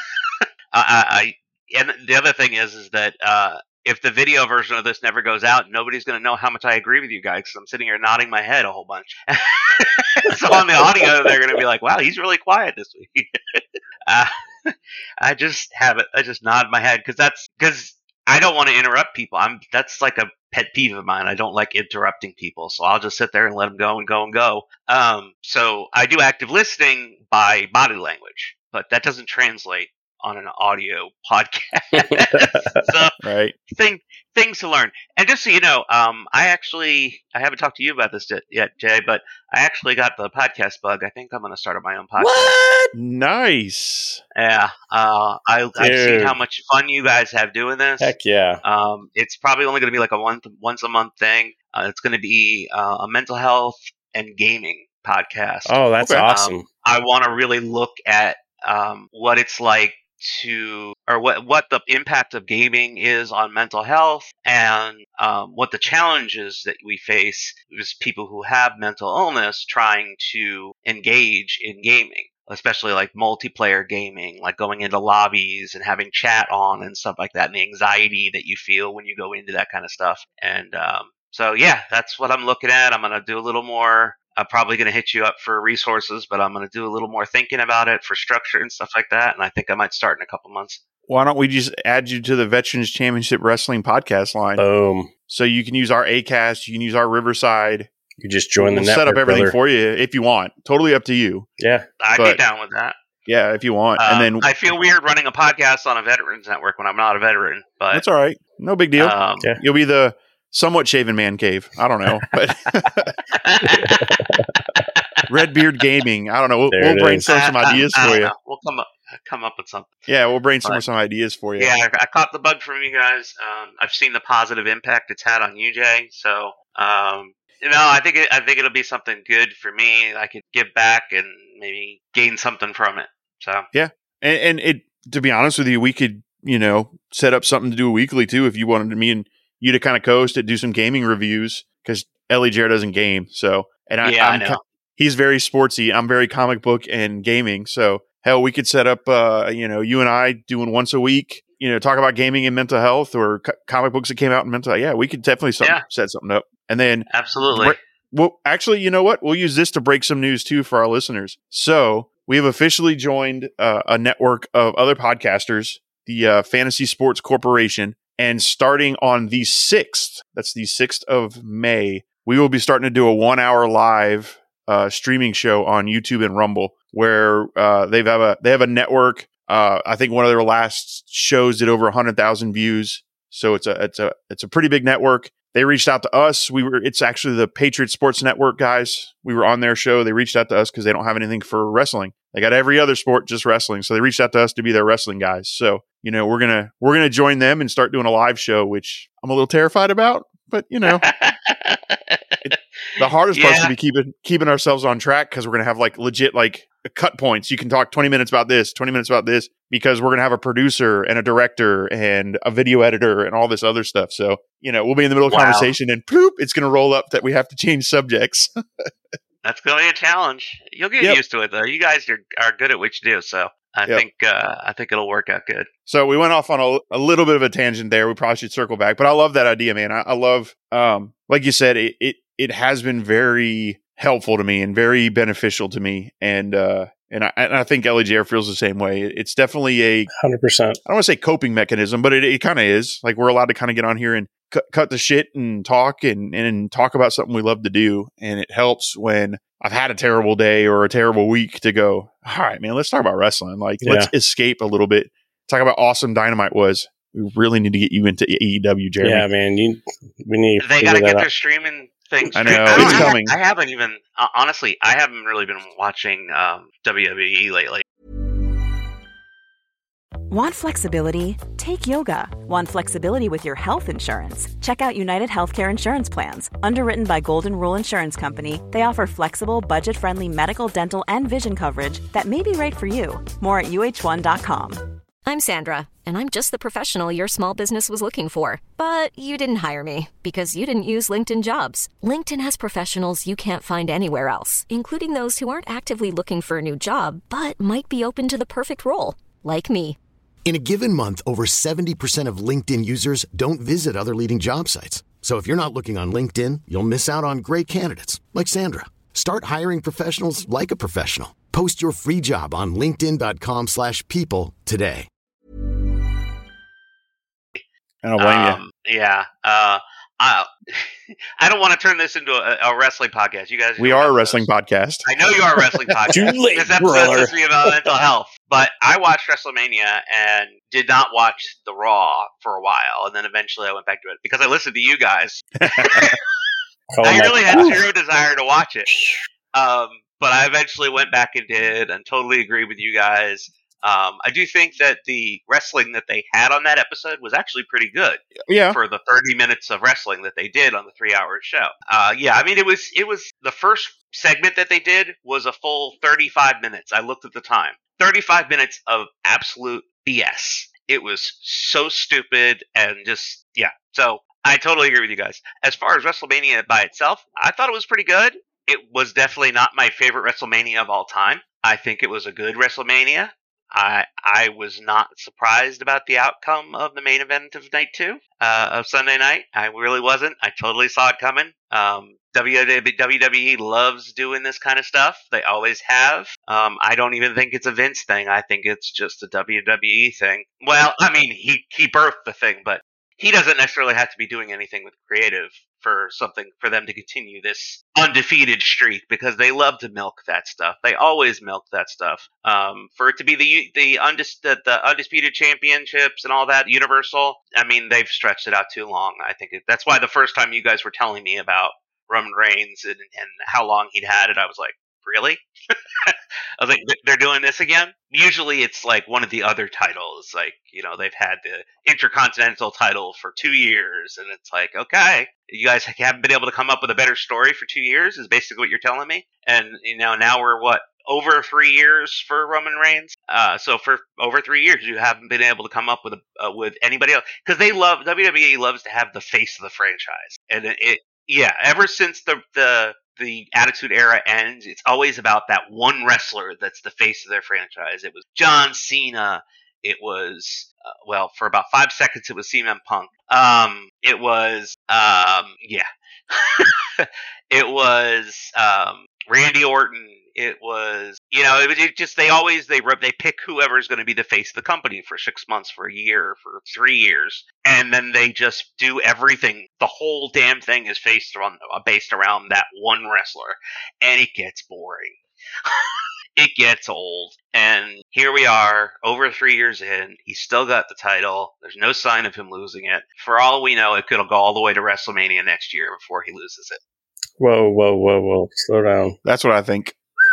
I, I and the other thing is is that uh, if the video version of this never goes out, nobody's going to know how much I agree with you guys because I'm sitting here nodding my head a whole bunch. So on the audio, they're going to be like, "Wow, he's really quiet this week." uh, I just have it. I just nod my head because that's because I don't want to interrupt people. I'm that's like a pet peeve of mine. I don't like interrupting people, so I'll just sit there and let them go and go and go. Um, so I do active listening by body language, but that doesn't translate on an audio podcast. So right. thing things to learn. And just so you know, um, I actually I haven't talked to you about this yet, Jay, but I actually got the podcast bug. I think I'm going to start up my own podcast. What? Nice. Yeah, uh, I, I've seen how much fun you guys have doing this. Heck yeah. Um, it's probably only going to be like a one once a month thing. Uh, it's going to be uh, a mental health and gaming podcast. Oh, that's Okay. awesome. Um, I want to really look at um, what it's like to, or what what the impact of gaming is on mental health, and um, what the challenges that we face as people who have mental illness trying to engage in gaming, especially like multiplayer gaming, like going into lobbies and having chat on and stuff like that, and the anxiety that you feel when you go into that kind of stuff. And um, so, yeah, that's what I'm looking at. I'm going to do a little more. I'm probably going to hit you up for resources, but I'm going to do a little more thinking about it for structure and stuff like that. And I think I might start in a couple months. Why don't we just add you to the Veterans Championship Wrestling podcast line? Boom. So you can use our Acast, you can use our Riverside. You just join the we'll network, set up everything brother. for you if you want. Totally up to you. Yeah. I'd But- be down with that. Yeah, if you want. Um, and then I feel weird running a podcast on a veterans network when I'm not a veteran, but that's all right. No big deal. um, Yeah. You'll be the somewhat shaven man cave. I don't know. But Redbeard Gaming. I don't know. We'll, There we'll it brainstorm is. some I- I- ideas I for don't you. know. We'll come up come up with something. Yeah, we'll brainstorm But- some ideas for you. Yeah, I, I caught the bug from you guys. Um, I've seen the positive impact it's had on you, Jay. So, um, you know, I think it, I think it'll be something good for me. I could give back and maybe gain something from it. So, And, and it, to be honest with you, we could, you know, set up something to do weekly too if you wanted me and you to kind of coast it, do some gaming reviews because Ellie Jared doesn't game. So, and I, Yeah, I I'm, know. ki- he's very sportsy. I'm very comic book and gaming. So, hell, we could set up, uh, you know, you and I doing once a week, you know, talk about gaming and mental health or co- comic books that came out in mental health. Yeah, we could definitely some, Yeah. set something up. And then, absolutely. Right. well, actually, you know what? We'll use this to break some news too for our listeners. So, we have officially joined uh, a network of other podcasters, the uh, Fantasy Sports Corporation. And starting on the sixth, that's the sixth of May, we will be starting to do a one hour live uh, streaming show on YouTube and Rumble where uh, they have a they have a network Uh, I think one of their last shows did over one hundred thousand views. So it's a it's a it's a pretty big network. They reached out to us. We were it's actually the Patriot Sports Network guys. We were on their show. They reached out to us because they don't have anything for wrestling. They got every other sport, just wrestling. So they reached out to us to be their wrestling guys. So, you know, we're gonna we're gonna join them and start doing a live show, which I'm a little terrified about. But you know, it, the hardest part is to be keeping keeping ourselves on track because we're gonna have like legit like cut points. You can talk twenty minutes about this, twenty minutes about this, because we're gonna have a producer and a director and a video editor and all this other stuff. So, you know, we'll be in the middle of Wow. conversation and poop, it's gonna roll up that we have to change subjects. That's going to be a challenge. You'll get Yep. used to it, though. You guys are, are good at what you do, so I Yep. think uh, I think it'll work out good. So we went off on a, a little bit of a tangent there. We probably should circle back, but I love that idea, man. I, I love, um, like you said, it, it it has been very helpful to me and very beneficial to me, and uh, and I, and I think L A J R feels the same way. It's definitely a one hundred percent. I don't want to say coping mechanism, but it, it kind of is. Like we're allowed to kind of get on here and cut, cut the shit and talk and and talk about something we love to do, and it helps when I've had a terrible day or a terrible week to go, all right, man, let's talk about wrestling. Like, Yeah. let's escape a little bit. Talk about awesome Dynamite was. We really need to get you into A E W, Jeremy. Yeah, man. You, we need to They figure got to that get out. their streaming thing. I straight. know, don't- it's I, coming. I haven't even uh, honestly. I haven't really been watching um, W W E lately. Want flexibility? Take yoga. Want flexibility with your health insurance? Check out United Healthcare Insurance Plans. Underwritten by Golden Rule Insurance Company, they offer flexible, budget-friendly medical, dental, and vision coverage that may be right for you. More at U H one dot com. I'm Sandra, and I'm just the professional your small business was looking for. But you didn't hire me because you didn't use LinkedIn Jobs. LinkedIn has professionals you can't find anywhere else, including those who aren't actively looking for a new job, but might be open to the perfect role, like me. In a given month, over seventy percent of LinkedIn users don't visit other leading job sites. So if you're not looking on LinkedIn, you'll miss out on great candidates like Sandra. Start hiring professionals like a professional. Post your free job on linkedin dot com slash people today. I don't blame Um, yeah. Uh, I, I don't want to turn this into a, a wrestling podcast. You guys, you. We are a wrestling podcast. I know you are a wrestling podcast. Too late, This episode brother. is supposed to be about mental health. But I watched WrestleMania and did not watch the Raw for a while, and then eventually I went back to it because I listened to you guys. Oh, I my really had God. zero desire to watch it. Um, but I eventually went back and did, and totally agree with you guys. Um, I do think that the wrestling that they had on that episode was actually pretty good Yeah. for the thirty minutes of wrestling that they did on the three-hour show. Uh, yeah, I mean, it was it was the first segment that they did was a full thirty-five minutes. I looked at the time, thirty-five minutes of absolute B S. It was so stupid and just yeah. So I totally agree with you guys. As far as WrestleMania by itself, I thought it was pretty good. It was definitely not my favorite WrestleMania of all time. I think it was a good WrestleMania. I I was not surprised about the outcome of the main event of night two uh, of Sunday night. I really wasn't. I totally saw it coming. Um, W W E loves doing this kind of stuff. They always have. Um, I don't even think it's a Vince thing. I think it's just a W W E thing. Well, I mean, he he birthed the thing, but he doesn't necessarily have to be doing anything with creative for something for them to continue this undefeated streak because they love to milk that stuff. They always milk that stuff. Um, for it to be the the, undis- the the undisputed championships and all that Universal, I mean, they've stretched it out too long. I think it, that's why the first time you guys were telling me about Roman Reigns and, and how long he'd had it, I was like, really? I was like, they're doing this again? Usually it's like one of the other titles. Like, you know, they've had the Intercontinental title for two years. And it's like, okay, you guys haven't been able to come up with a better story for two years is basically what you're telling me. And, you know, now we're what? Over three years for Roman Reigns. Uh, so for over three years, you haven't been able to come up with a, uh, with anybody else because they love W W E loves to have the face of the franchise, and it, it yeah. Ever since the the the Attitude Era ends, it's always about that one wrestler that's the face of their franchise. It was John Cena. It was uh, well for about five seconds. It was C M Punk. Um, it was um, yeah. It was um, Randy Orton. It was, you know, it, it just, they always, they they pick whoever's going to be the face of the company for six months, for a year, for three years. And then they just do everything. The whole damn thing is based around, based around that one wrestler. And it gets boring. it gets old. And here we are, over three years in. He's still got the title. There's no sign of him losing it. For all we know, it could go all the way to WrestleMania next year before he loses it. Whoa, whoa, whoa, whoa! Slow down. That's what I think.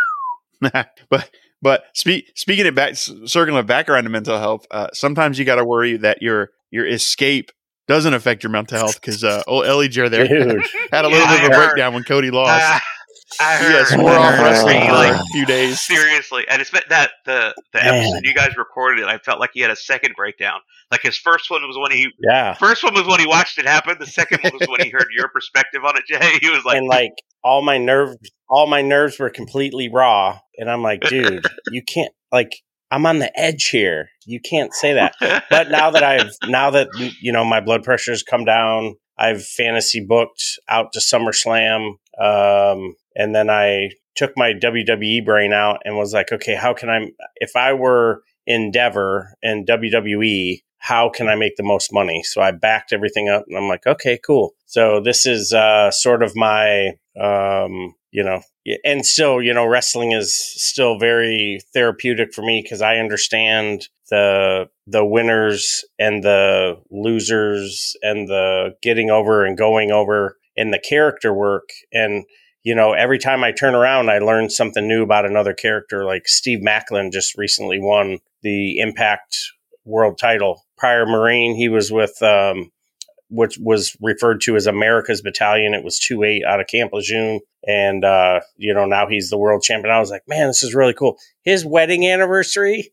but but speak, speaking it back, circling it back around to mental health. Uh, sometimes you got to worry that your your escape doesn't affect your mental health because uh, old Ellie Jer there Dude. had a little Yeah, bit of I a heard. breakdown when Cody lost. Uh, I heard. Yeah, swore off wrestling He, for like, a few days. Seriously, and it's been that the the Man. episode you guys recorded it. I felt like he had a second breakdown. Like his first one was when he Yeah. first one was when he watched it happen. The second one was when he heard your perspective on it, Jay. He was like, And like all my nerves, all my nerves were completely raw. And I'm like, dude, you can't, like, I'm on the edge here. You can't say that. But now that I've, now that, you know, my blood pressure's come down, I've fantasy booked out to SummerSlam. Um, and then I took my W W E brain out and was like, okay, how can I, if I were Endeavor and W W E, how can I make the most money? So I backed everything up and I'm like, okay, cool. So this is uh, sort of my, um, you know, and still, you know, wrestling is still very therapeutic for me because I understand the the winners and the losers and the getting over and going over and the character work. And, you know, every time I turn around, I learn something new about another character. Like Steve Macklin just recently won the Impact World title. Prior Marine, he was with, um, which was referred to as America's Battalion. It was two eight out of Camp Lejeune. And, uh, you know, now he's the world champion. I was like, man, this is really cool. His wedding anniversary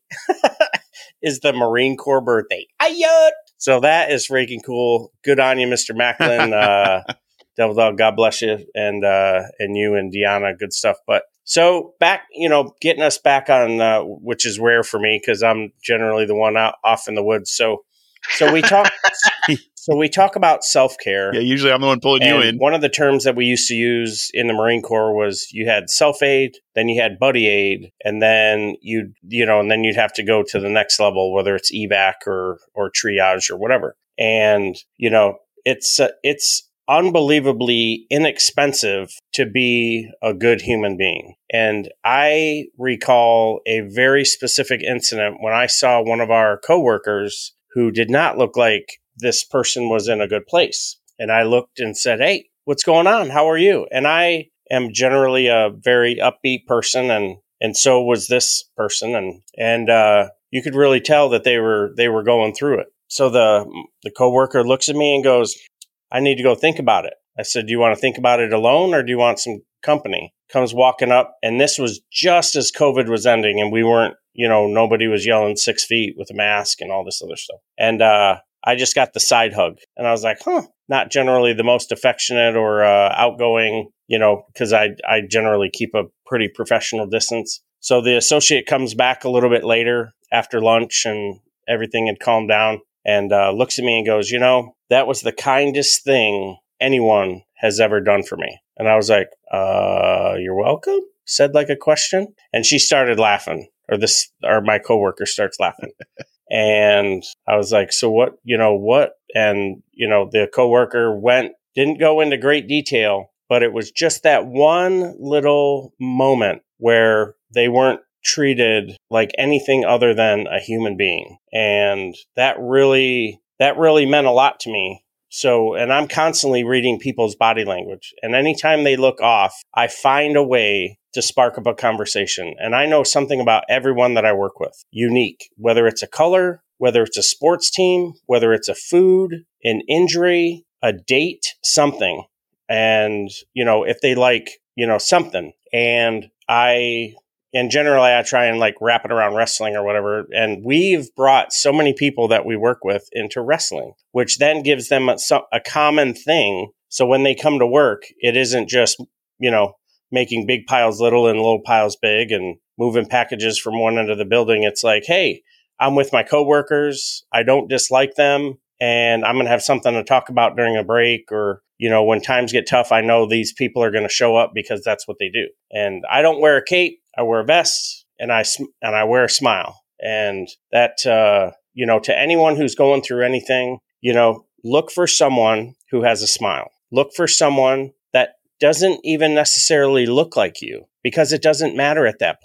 is the Marine Corps birthday. Ayot! So that is freaking cool. Good on you, Mister Macklin. Uh, Devil Dog, God bless you. And, uh, and you and Deanna, good stuff. But so back, you know, getting us back on, uh, which is rare for me because I'm generally the one out off in the woods. So, so we talk, so we talk about self-care. Yeah, usually I'm the one pulling you And in. one of the terms that we used to use in the Marine Corps was you had self-aid, then you had buddy aid, and then you you know, and then you'd have to go to the next level, whether it's evac or or triage or whatever. And you know, it's uh, it's unbelievably inexpensive to be a good human being. And I recall a very specific incident when I saw one of our coworkers who did not look like this person was in a good place. And I looked and said, hey, what's going on? How are you? And I am generally a very upbeat person, and and so was this person. And and uh, you could really tell that they were they were going through it. So the the coworker looks at me and goes, I need to go think about it. I said, do you want to think about it alone or do you want some company? Comes walking up, and this was just as COVID was ending, and we weren't, you know, nobody was yelling six feet with a mask and all this other stuff. And uh, I just got the side hug, and I was like, huh, not generally the most affectionate or uh, outgoing, you know, because I, I generally keep a pretty professional distance. So the associate comes back a little bit later after lunch and everything had calmed down, and uh, looks at me and goes, you know, that was the kindest thing anyone has ever done for me. And I was like, uh, you're welcome? Said like a question. And she started laughing, or this, or my coworker starts laughing. And I was like, so what, you know, what? And, you know, the coworker went, didn't go into great detail, but it was just that one little moment where they weren't treated like anything other than a human being. And that really, that really meant a lot to me. So, and I'm constantly reading people's body language. And anytime they look off, I find a way to spark up a conversation. And I know something about everyone that I work with, unique, whether it's a color, whether it's a sports team, whether it's a food, an injury, a date, something. And, you know, if they like, you know, something. And I, and generally I try and like wrap it around wrestling or whatever. And we've brought so many people that we work with into wrestling, which then gives them a, a common thing. So when they come to work, it isn't just, you know, making big piles little and little piles big and moving packages from one end of the building. It's like, hey, I'm with my coworkers. I don't dislike them. And I'm going to have something to talk about during a break, or, you know, when times get tough, I know these people are going to show up because that's what they do. And I don't wear a cape. I wear a vest, and I, and I wear a smile. And that, uh, you know, to anyone who's going through anything, you know, look for someone who has a smile. Look for someone that doesn't even necessarily look like you, because it doesn't matter at that point.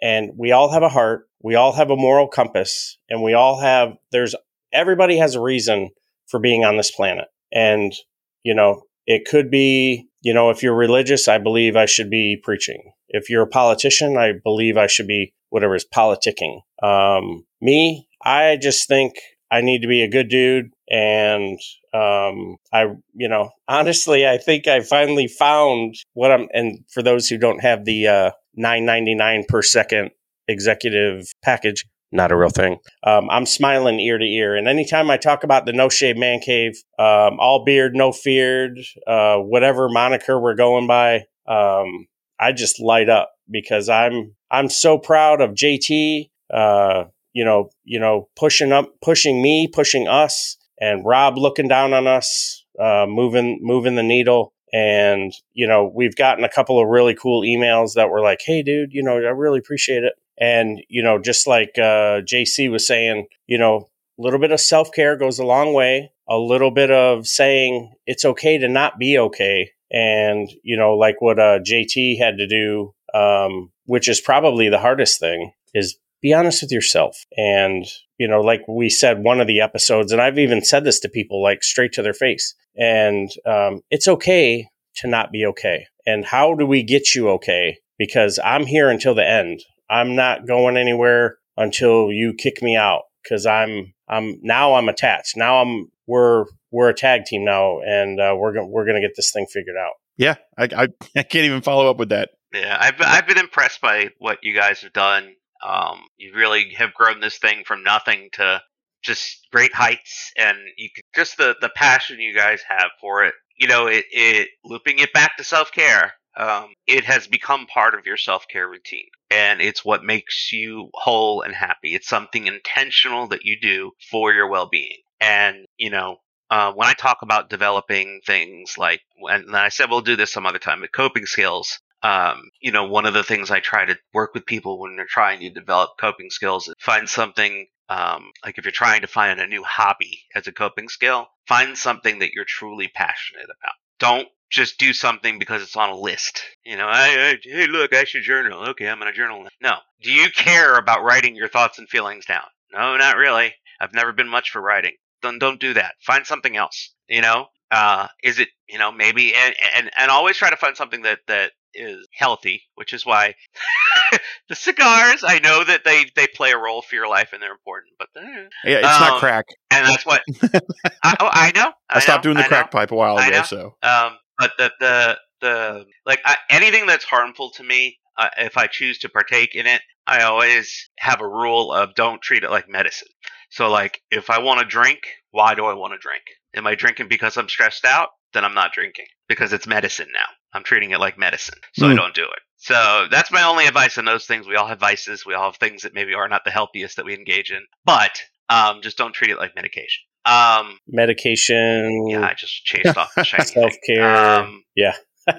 and we all have a heart. We all have a moral compass, and we all have, there's, everybody has a reason for being on this planet. And, you know, it could be, you know, if you're religious, I believe I should be preaching. If you're a politician, I believe I should be whatever is politicking. Um, me, I just think I need to be a good dude. And um, I, you know, honestly, I think I finally found what I'm, and for those who don't have the uh, nine ninety-nine per second executive package, not a real thing. Um, I'm smiling ear to ear. And anytime I talk about the No Shave Man Cave, um, all beard, no feared, uh, whatever moniker we're going by, um, I just light up because I'm I'm so proud of J T, uh, you know, you know, pushing up, pushing me, pushing us, and Rob looking down on us, uh, moving moving the needle. And, you know, we've gotten a couple of really cool emails that were like, hey, dude, you know, I really appreciate it. And, you know, just like uh, J C was saying, you know, a little bit of self-care goes a long way. A little bit of saying it's okay to not be okay. And, you know, like what uh, J T had to do, um, which is probably the hardest thing, is be honest with yourself. And, you know, like we said, one of the episodes, and I've even said this to people like straight to their face. And um, it's okay to not be okay. And how do we get you okay? Because I'm here until the end. I'm not going anywhere until you kick me out, because I'm I'm now I'm attached. Now I'm we're we're a tag team now, and uh, we're gonna we're gonna get this thing figured out. Yeah, I, I I can't even follow up with that. Yeah, I've I've been impressed by what you guys have done. Um, you really have grown this thing from nothing to just great heights, and you could, just the the passion you guys have for it. You know, it it looping it back to self care. Um, it has become part of your self-care routine, and it's what makes you whole and happy. It's something intentional that you do for your well-being. And, you know, uh, when I talk about developing things like, and I said we'll do this some other time with coping skills, um, you know, one of the things I try to work with people when they're trying to develop coping skills is find something, um, like if you're trying to find a new hobby as a coping skill, find something that you're truly passionate about. Don't just do something because it's on a list. You know, I, I, hey, look, I should journal. Okay, I'm going to journal. No. Do you care about writing your thoughts and feelings down? No, not really. I've never been much for writing. Then don't do that. Find something else. You know, uh, is it, you know, maybe, and, and, and always try to find something that, that is healthy, which is why the cigars, I know that they, they play a role for your life and they're important, but uh, yeah, it's um, not crack. And that's what, I, oh, I know. I, I stopped know, doing the I crack know, pipe a while I ago, know. so. Um, But the, the, the, like, I, anything that's harmful to me, uh, if I choose to partake in it, I always have a rule of don't treat it like medicine. So, like, if I want to drink, why do I want to drink? Am I drinking because I'm stressed out? Then I'm not drinking because it's medicine now. I'm treating it like medicine, so mm. I don't do it. So that's my only advice on those things. We all have vices. We all have things that maybe are not the healthiest that we engage in, but um, just don't treat it like medication. Um, medication. Yeah, I just chased off the shiny self-care. Um, yeah.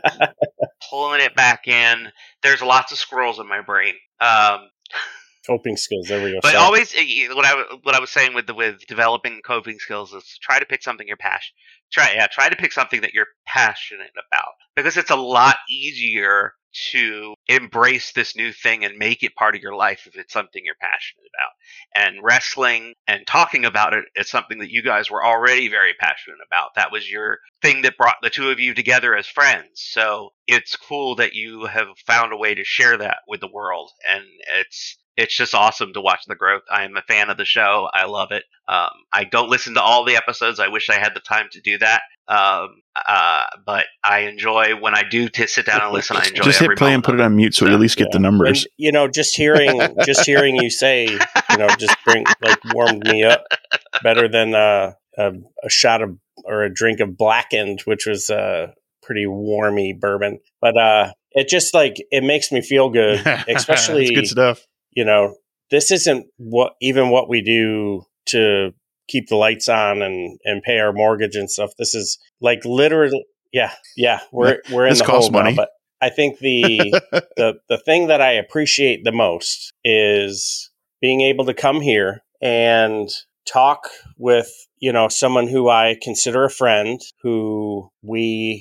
Pulling it back in. There's lots of squirrels in my brain. Um, coping skills. There we go. But Sorry. always, what I what I was saying with the, with developing coping skills is try to pick something you're passionate. Try yeah, try to pick something that you're passionate about, because it's a lot easier to embrace this new thing and make it part of your life if it's something you're passionate about. And wrestling and talking about it is something that you guys were already very passionate about. That was your thing that brought the two of you together as friends. So it's cool that you have found a way to share that with the world. And it's it's just awesome to watch the growth. I am a fan of the show. I love it. Um, I don't listen to all the episodes. I wish I had the time to do that. Um, uh, but I enjoy when I do t- sit down and listen. I enjoy just hit every play and put it on mute so we at least get yeah. the numbers. And, you know, just hearing, just hearing you say, you know, just bring like warmed me up better than uh, a, a shot of or a drink of Blackened, which was uh, pretty warmy bourbon. But uh, it just like it makes me feel good, especially it's good stuff. You know, this isn't what even what we do to keep the lights on and, and pay our mortgage and stuff. This is like literally, yeah, yeah. We're we're in this the costs hole money. now, but I think the the the thing that I appreciate the most is being able to come here and talk with, you know, someone who I consider a friend, who we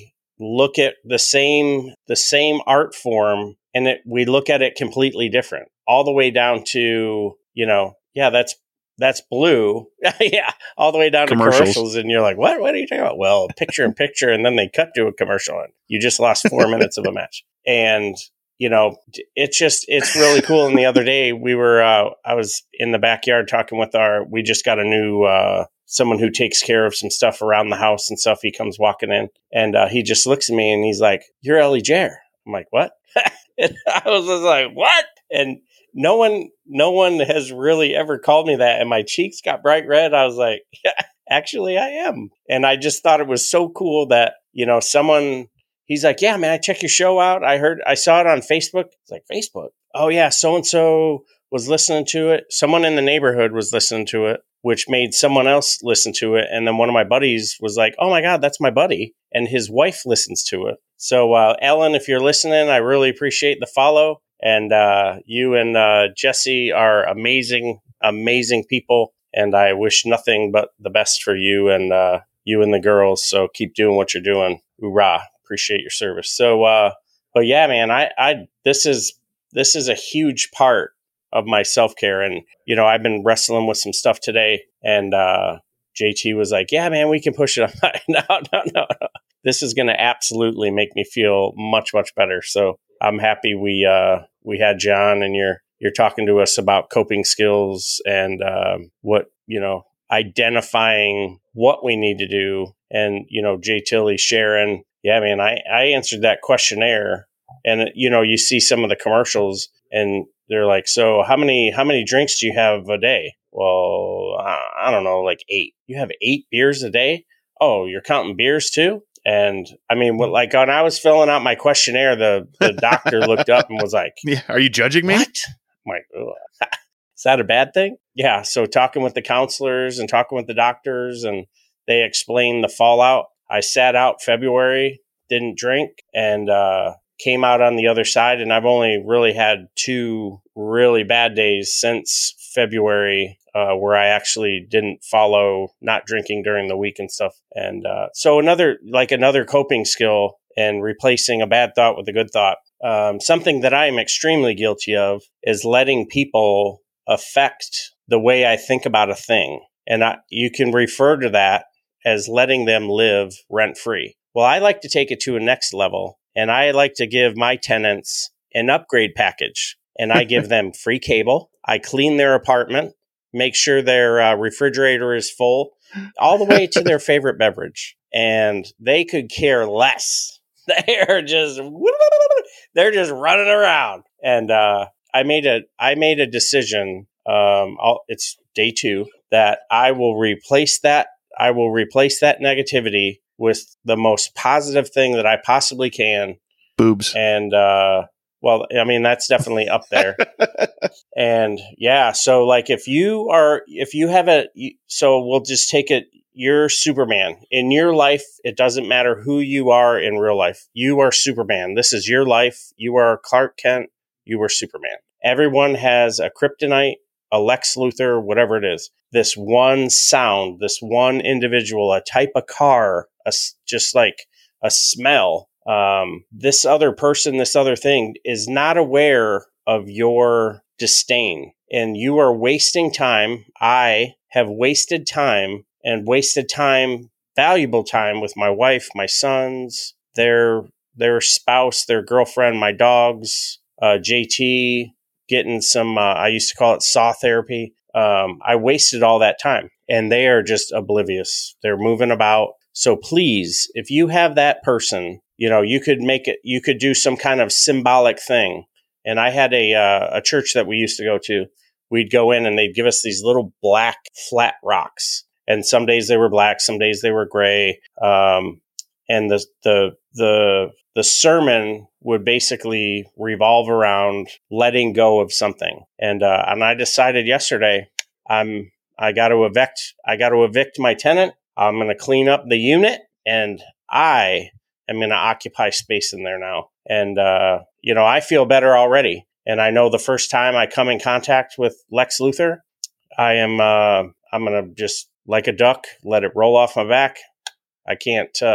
look at the same the same art form, and it, we look at it completely different, all the way down to, you know, yeah, that's that's blue. Yeah, all the way down Commercials. to commercials. And you're like, what? What are you talking about? Well, picture in picture, and then they cut to a commercial, and you just lost four minutes of a match. And, you know, it's just, it's really cool. And the other day we were, uh, I was in the backyard talking with our, we just got a new, uh, someone who takes care of some stuff around the house and stuff. He comes walking in, and uh, he just looks at me and he's like, "You're Ellie Jair." I'm like, "What?" And I was just like, "What?" And no one, no one has really ever called me that. And my cheeks got bright red. I was like, "Yeah, actually I am." And I just thought it was so cool that, you know, someone, he's like, "Yeah, man, I check your show out. I heard, I saw it on Facebook." It's like, "Facebook? Oh yeah, so-and-so was listening to it. Someone in the neighborhood was listening to it, which made someone else listen to it." And then one of my buddies was like, "Oh my God, that's my buddy." And his wife listens to it. So, uh, Ellen, if you're listening, I really appreciate the follow. And uh, you and uh, Jesse are amazing, amazing people. And I wish nothing but the best for you and uh, you and the girls. So keep doing what you're doing. Hoorah. Appreciate your service. So, uh, but yeah, man, I, I, this is, this is a huge part of my self-care. And, you know, I've been wrestling with some stuff today, and uh, J T was like, "Yeah, man, we can push it." I'm like, no, no, no, no. This is going to absolutely make me feel much, much better. So I'm happy we, uh, we had John, and you're, you're talking to us about coping skills and um, what, you know, identifying what we need to do. And, you know, Jay Tilly, Sharon, yeah, man, I, I answered that questionnaire, and, you know, you see some of the commercials and they're like, "So how many, how many drinks do you have a day?" Well, I, I don't know, like eight. You have eight beers a day? Oh, you're counting beers too? And I mean, what, like when I was filling out my questionnaire, the, the doctor looked up and was like, "Yeah, are you judging me?" What? I'm like, ugh. Is that a bad thing? Yeah. So talking with the counselors and talking with the doctors, and they explained the fallout. I sat out February, didn't drink, and uh, came out on the other side. And I've only really had two really bad days since February uh, where I actually didn't follow not drinking during the week and stuff. And uh, so another, like another coping skill, and replacing a bad thought with a good thought. Um, something that I am extremely guilty of is letting people affect the way I think about a thing. And I, you can refer to that as letting them live rent free. Well, I like to take it to a next level, and I like to give my tenants an upgrade package, and I give them free cable. I clean their apartment, make sure their uh, refrigerator is full, all the way to their favorite beverage. And they could care less. They're just, they're just running around. And uh, I made a, I made a decision. Um, I'll, it's day two, that I will replace that. I will replace that negativity with the most positive thing that I possibly can. Boobs. And, uh, well, I mean, that's definitely up there. And yeah, so like if you are, if you have a, so we'll just take it, you're Superman. In your life, it doesn't matter who you are in real life. You are Superman. This is your life. You are Clark Kent. You are Superman. Everyone has a kryptonite, a Lex Luthor, whatever it is. This one sound, this one individual, a type of car, a, just like a smell. Um, this other person, this other thing is not aware of your disdain, and you are wasting time. I have wasted time and wasted time, valuable time with my wife, my sons, their, their spouse, their girlfriend, my dogs, uh, J T, getting some, uh, I used to call it saw therapy. Um, I wasted all that time, and they are just oblivious. They're moving about. So please, if you have that person, you know, you could make it, you could do some kind of symbolic thing. And I had a, uh, a church that we used to go to. We'd go in and they'd give us these little black flat rocks. And some days they were black, some days they were gray. Um, and the, the, the, the sermon would basically revolve around letting go of something. And, uh, and I decided yesterday, I'm, I got to evict, I got to evict my tenant. I'm going to clean up the unit, and I am going to occupy space in there now. And, uh, you know, I feel better already. And I know the first time I come in contact with Lex Luthor, I am, uh, I'm going to just, like a duck, let it roll off my back. I can't, uh,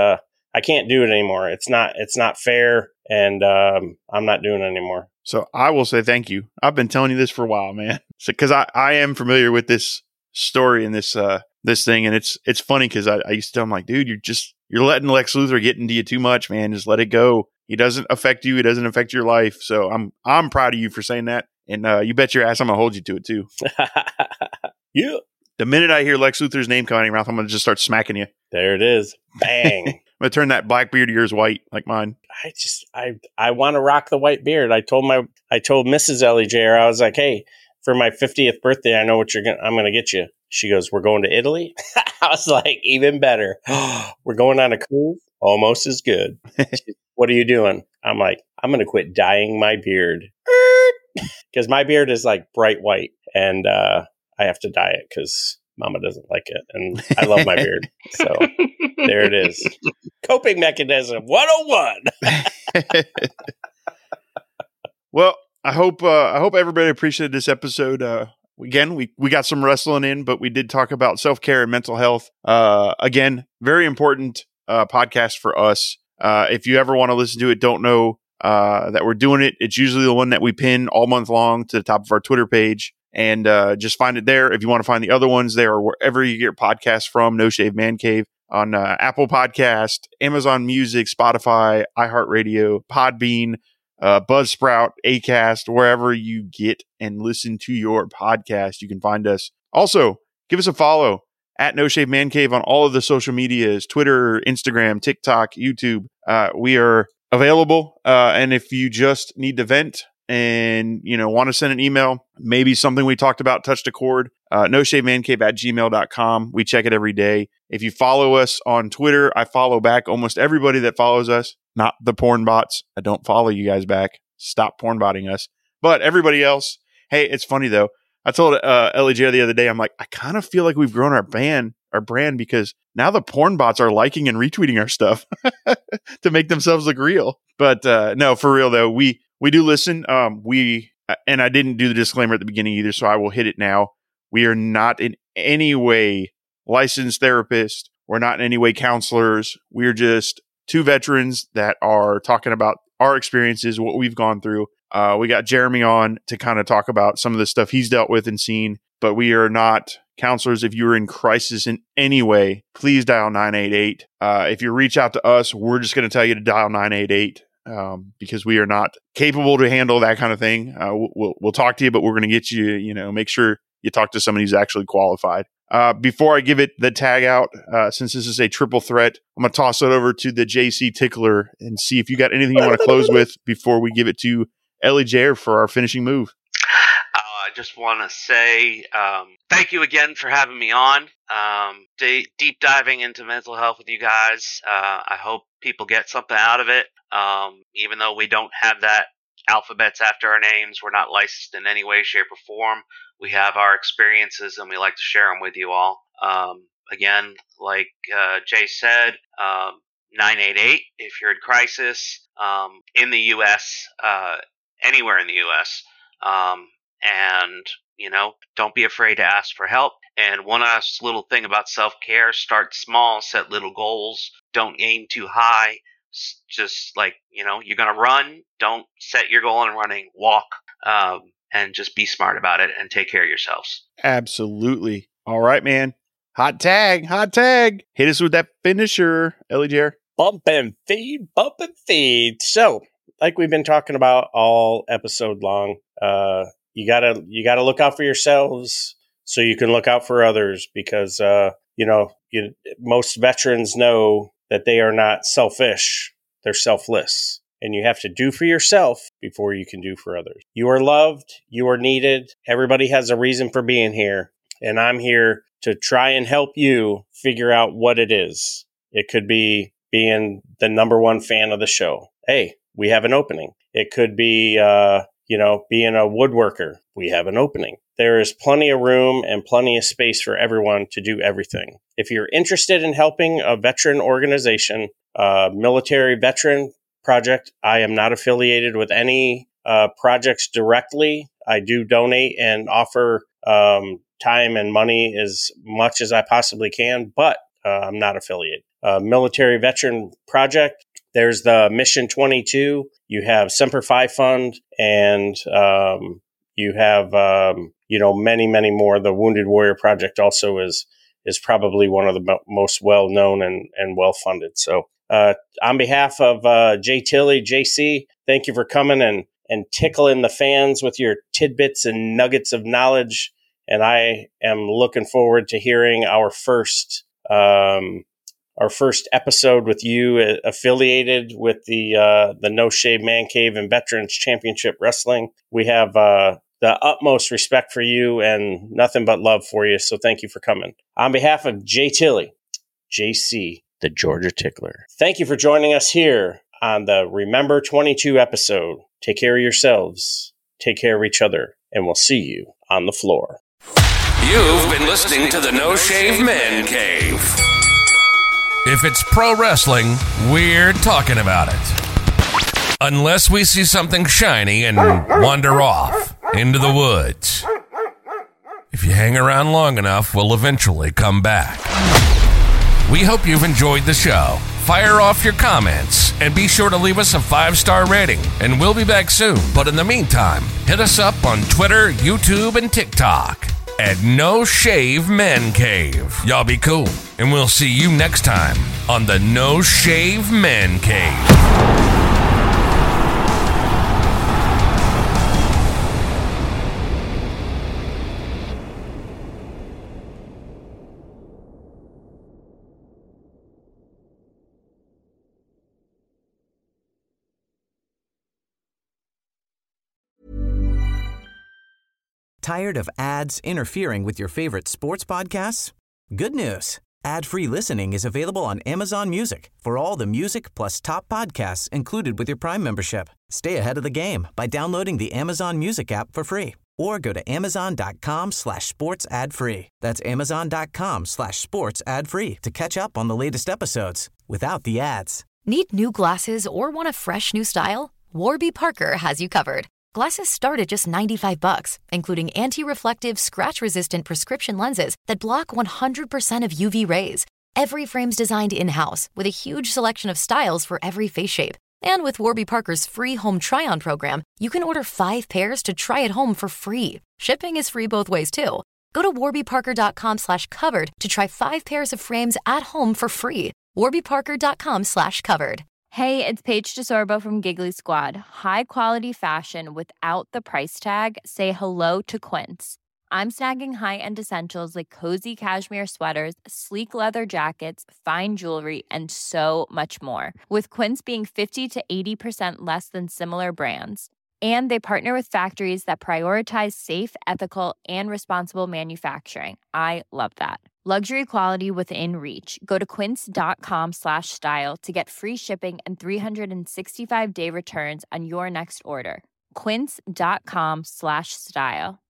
I can't do it anymore. It's not it's not fair, and um, I'm not doing it anymore. So I will say thank you. I've been telling you this for a while, man. So because I, I am familiar with this story and this uh this thing, and it's it's funny because I, I used to tell him like, dude, you're just you're letting Lex Luthor get into you too much, man. Just let it go. He doesn't affect you. He doesn't affect your life. So I'm I'm proud of you for saying that, and uh, you bet your ass I'm gonna hold you to it too. Yeah. The minute I hear Lex Luthor's name coming out of your mouth, I'm gonna just start smacking you. There it is. Bang. I'm gonna turn that black beard of yours white like mine. I just I I want to rock the white beard. I told my I told Missus Ellie J R, I was like, hey, for my fiftieth birthday, I know what you're gonna I'm gonna get you. She goes, we're going to Italy? I was like, even better. We're going on a cruise? Almost as good. She, what are you doing? I'm like, I'm gonna quit dyeing my beard. Because my beard is like bright white, and uh, I have to dye it because Mama doesn't like it, and I love my beard. So there it is. Coping mechanism one oh one. Well, I hope uh, I hope everybody appreciated this episode. Uh, again, we we got some wrestling in, but we did talk about self care and mental health. Uh, again, very important uh, podcast for us. Uh, if you ever want to listen to it, don't know uh, that we're doing it. It's usually the one that we pin all month long to the top of our Twitter page. And uh, just find it there. If you want to find the other ones, they are wherever you get podcasts from. No Shave Man Cave on uh, Apple Podcast, Amazon Music, Spotify, iHeartRadio, Podbean, uh, Buzzsprout, Acast, wherever you get and listen to your podcast, you can find us. Also, give us a follow at No Shave Man Cave on all of the social medias, Twitter, Instagram, TikTok, YouTube. Uh, we are available. Uh, and if you just need to vent, and, you know, want to send an email, maybe something we talked about touched a chord, uh, no shave man cave at gmail dot com. We check it every day. If you follow us on Twitter, I follow back almost everybody that follows us, not the porn bots. I don't follow you guys back. Stop porn botting us. But everybody else, hey, it's funny though. I told uh, Ellie J the other day, I'm like, I kind of feel like we've grown our band, our brand, because now the porn bots are liking and retweeting our stuff to make themselves look real. But uh, no, for real though, we, We do listen. Um, we and I didn't do the disclaimer at the beginning either, so I will hit it now. We are not in any way licensed therapists. We're not in any way counselors. We're just two veterans that are talking about our experiences, what we've gone through. Uh, we got Jeremy on to kind of talk about some of the stuff he's dealt with and seen, but we are not counselors. If you're in crisis in any way, please dial nine eight eight. Uh, if you reach out to us, we're just going to tell you to dial nine eight eight. Um, because we are not capable to handle that kind of thing. Uh, we'll, we'll talk to you, but we're going to get you, you know, make sure you talk to somebody who's actually qualified. Uh, before I give it the tag out, uh, since this is a triple threat, I'm going to toss it over to the J C Tickler and see if you got anything you want to close with before we give it to Ellie J for our finishing move. Uh, I just want to say um, thank you again for having me on. Um, d- deep diving into mental health with you guys. Uh, I hope people get something out of it. Um, even though we don't have that alphabets after our names, we're not licensed in any way, shape, or form. We have our experiences, and we like to share them with you all. Um, again, like uh, Jay said, um, nine eight eight if you're in crisis um, in the U S, uh, anywhere in the U S. Um, and, you know, don't be afraid to ask for help. And one last little thing about self-care, start small, set little goals, don't aim too high. Just like, you know, you're going to run, don't set your goal in running, walk, um, and just be smart about it and take care of yourselves. Absolutely. All right, man. Hot tag, hot tag. Hit us with that finisher, Ellie J. Bump and feed, bump and feed. So, like we've been talking about all episode long, uh, you gotta, you gotta look out for yourselves so you can look out for others because, uh, you know, you, most veterans know that they are not selfish, they're selfless. And you have to do for yourself before you can do for others. You are loved, you are needed, everybody has a reason for being here. And I'm here to try and help you figure out what it is. It could be being the number one fan of the show. Hey, we have an opening. It could be, uh, you know, being a woodworker. We have an opening. There is plenty of room and plenty of space for everyone to do everything. If you're interested in helping a veteran organization, uh, military veteran project, I am not affiliated with any uh, projects directly. I do donate and offer um, time and money as much as I possibly can, but Uh, I'm not affiliated. Uh, Military Veteran Project. There's the Mission twenty-two. You have Semper Fi Fund, and um, you have um, you know many, many more. The Wounded Warrior Project also is is probably one of the mo- most well known and and well funded. So, uh, on behalf of uh, Jay Tilley, J C, thank you for coming and and tickling the fans with your tidbits and nuggets of knowledge. And I am looking forward to hearing our first. Um, Our first episode with you uh, affiliated with the uh, the No Shave Man Cave and Veterans Championship Wrestling. We have uh, the utmost respect for you and nothing but love for you. So thank you for coming. On behalf of Jay Tilley, J C, the Georgia Tickler, thank you for joining us here on the Remember twenty-two episode. Take care of yourselves, take care of each other, and we'll see you on the floor. You've been listening to the No Shave Man Cave. If it's pro wrestling, we're talking about it. Unless we see something shiny and wander off into the woods. If you hang around long enough, we'll eventually come back. We hope you've enjoyed the show. Fire off your comments and be sure to leave us a five-star rating. And we'll be back soon. But in the meantime, hit us up on Twitter, YouTube, and TikTok at No Shave Men Cave. Y'all be cool, and we'll see you next time on the No Shave Men Cave. Tired of ads interfering with your favorite sports podcasts? Good news. Ad-free listening is available on Amazon Music for all the music plus top podcasts included with your Prime membership. Stay ahead of the game by downloading the Amazon Music app for free or go to amazon.com slash sports ad free. That's amazon.com slash sports ad free to catch up on the latest episodes without the ads. Need new glasses or want a fresh new style? Warby Parker has you covered. Glasses start at just ninety-five bucks, including anti-reflective, scratch-resistant prescription lenses that block one hundred percent of U V rays. Every frame's designed in-house with a huge selection of styles for every face shape. And with Warby Parker's free home try-on program, you can order five pairs to try at home for free. Shipping is free both ways, too. Go to warbyparker.com slash covered to try five pairs of frames at home for free. warbyparker.com slash covered. Hey, it's Paige DeSorbo from Giggly Squad. High quality fashion without the price tag. Say hello to Quince. I'm snagging high-end essentials like cozy cashmere sweaters, sleek leather jackets, fine jewelry, and so much more. With Quince being fifty to eighty percent less than similar brands. And they partner with factories that prioritize safe, ethical, and responsible manufacturing. I love that. Luxury quality within reach. Go to quince.com slash style to get free shipping and three sixty-five day returns on your next order. Quince.com slash style.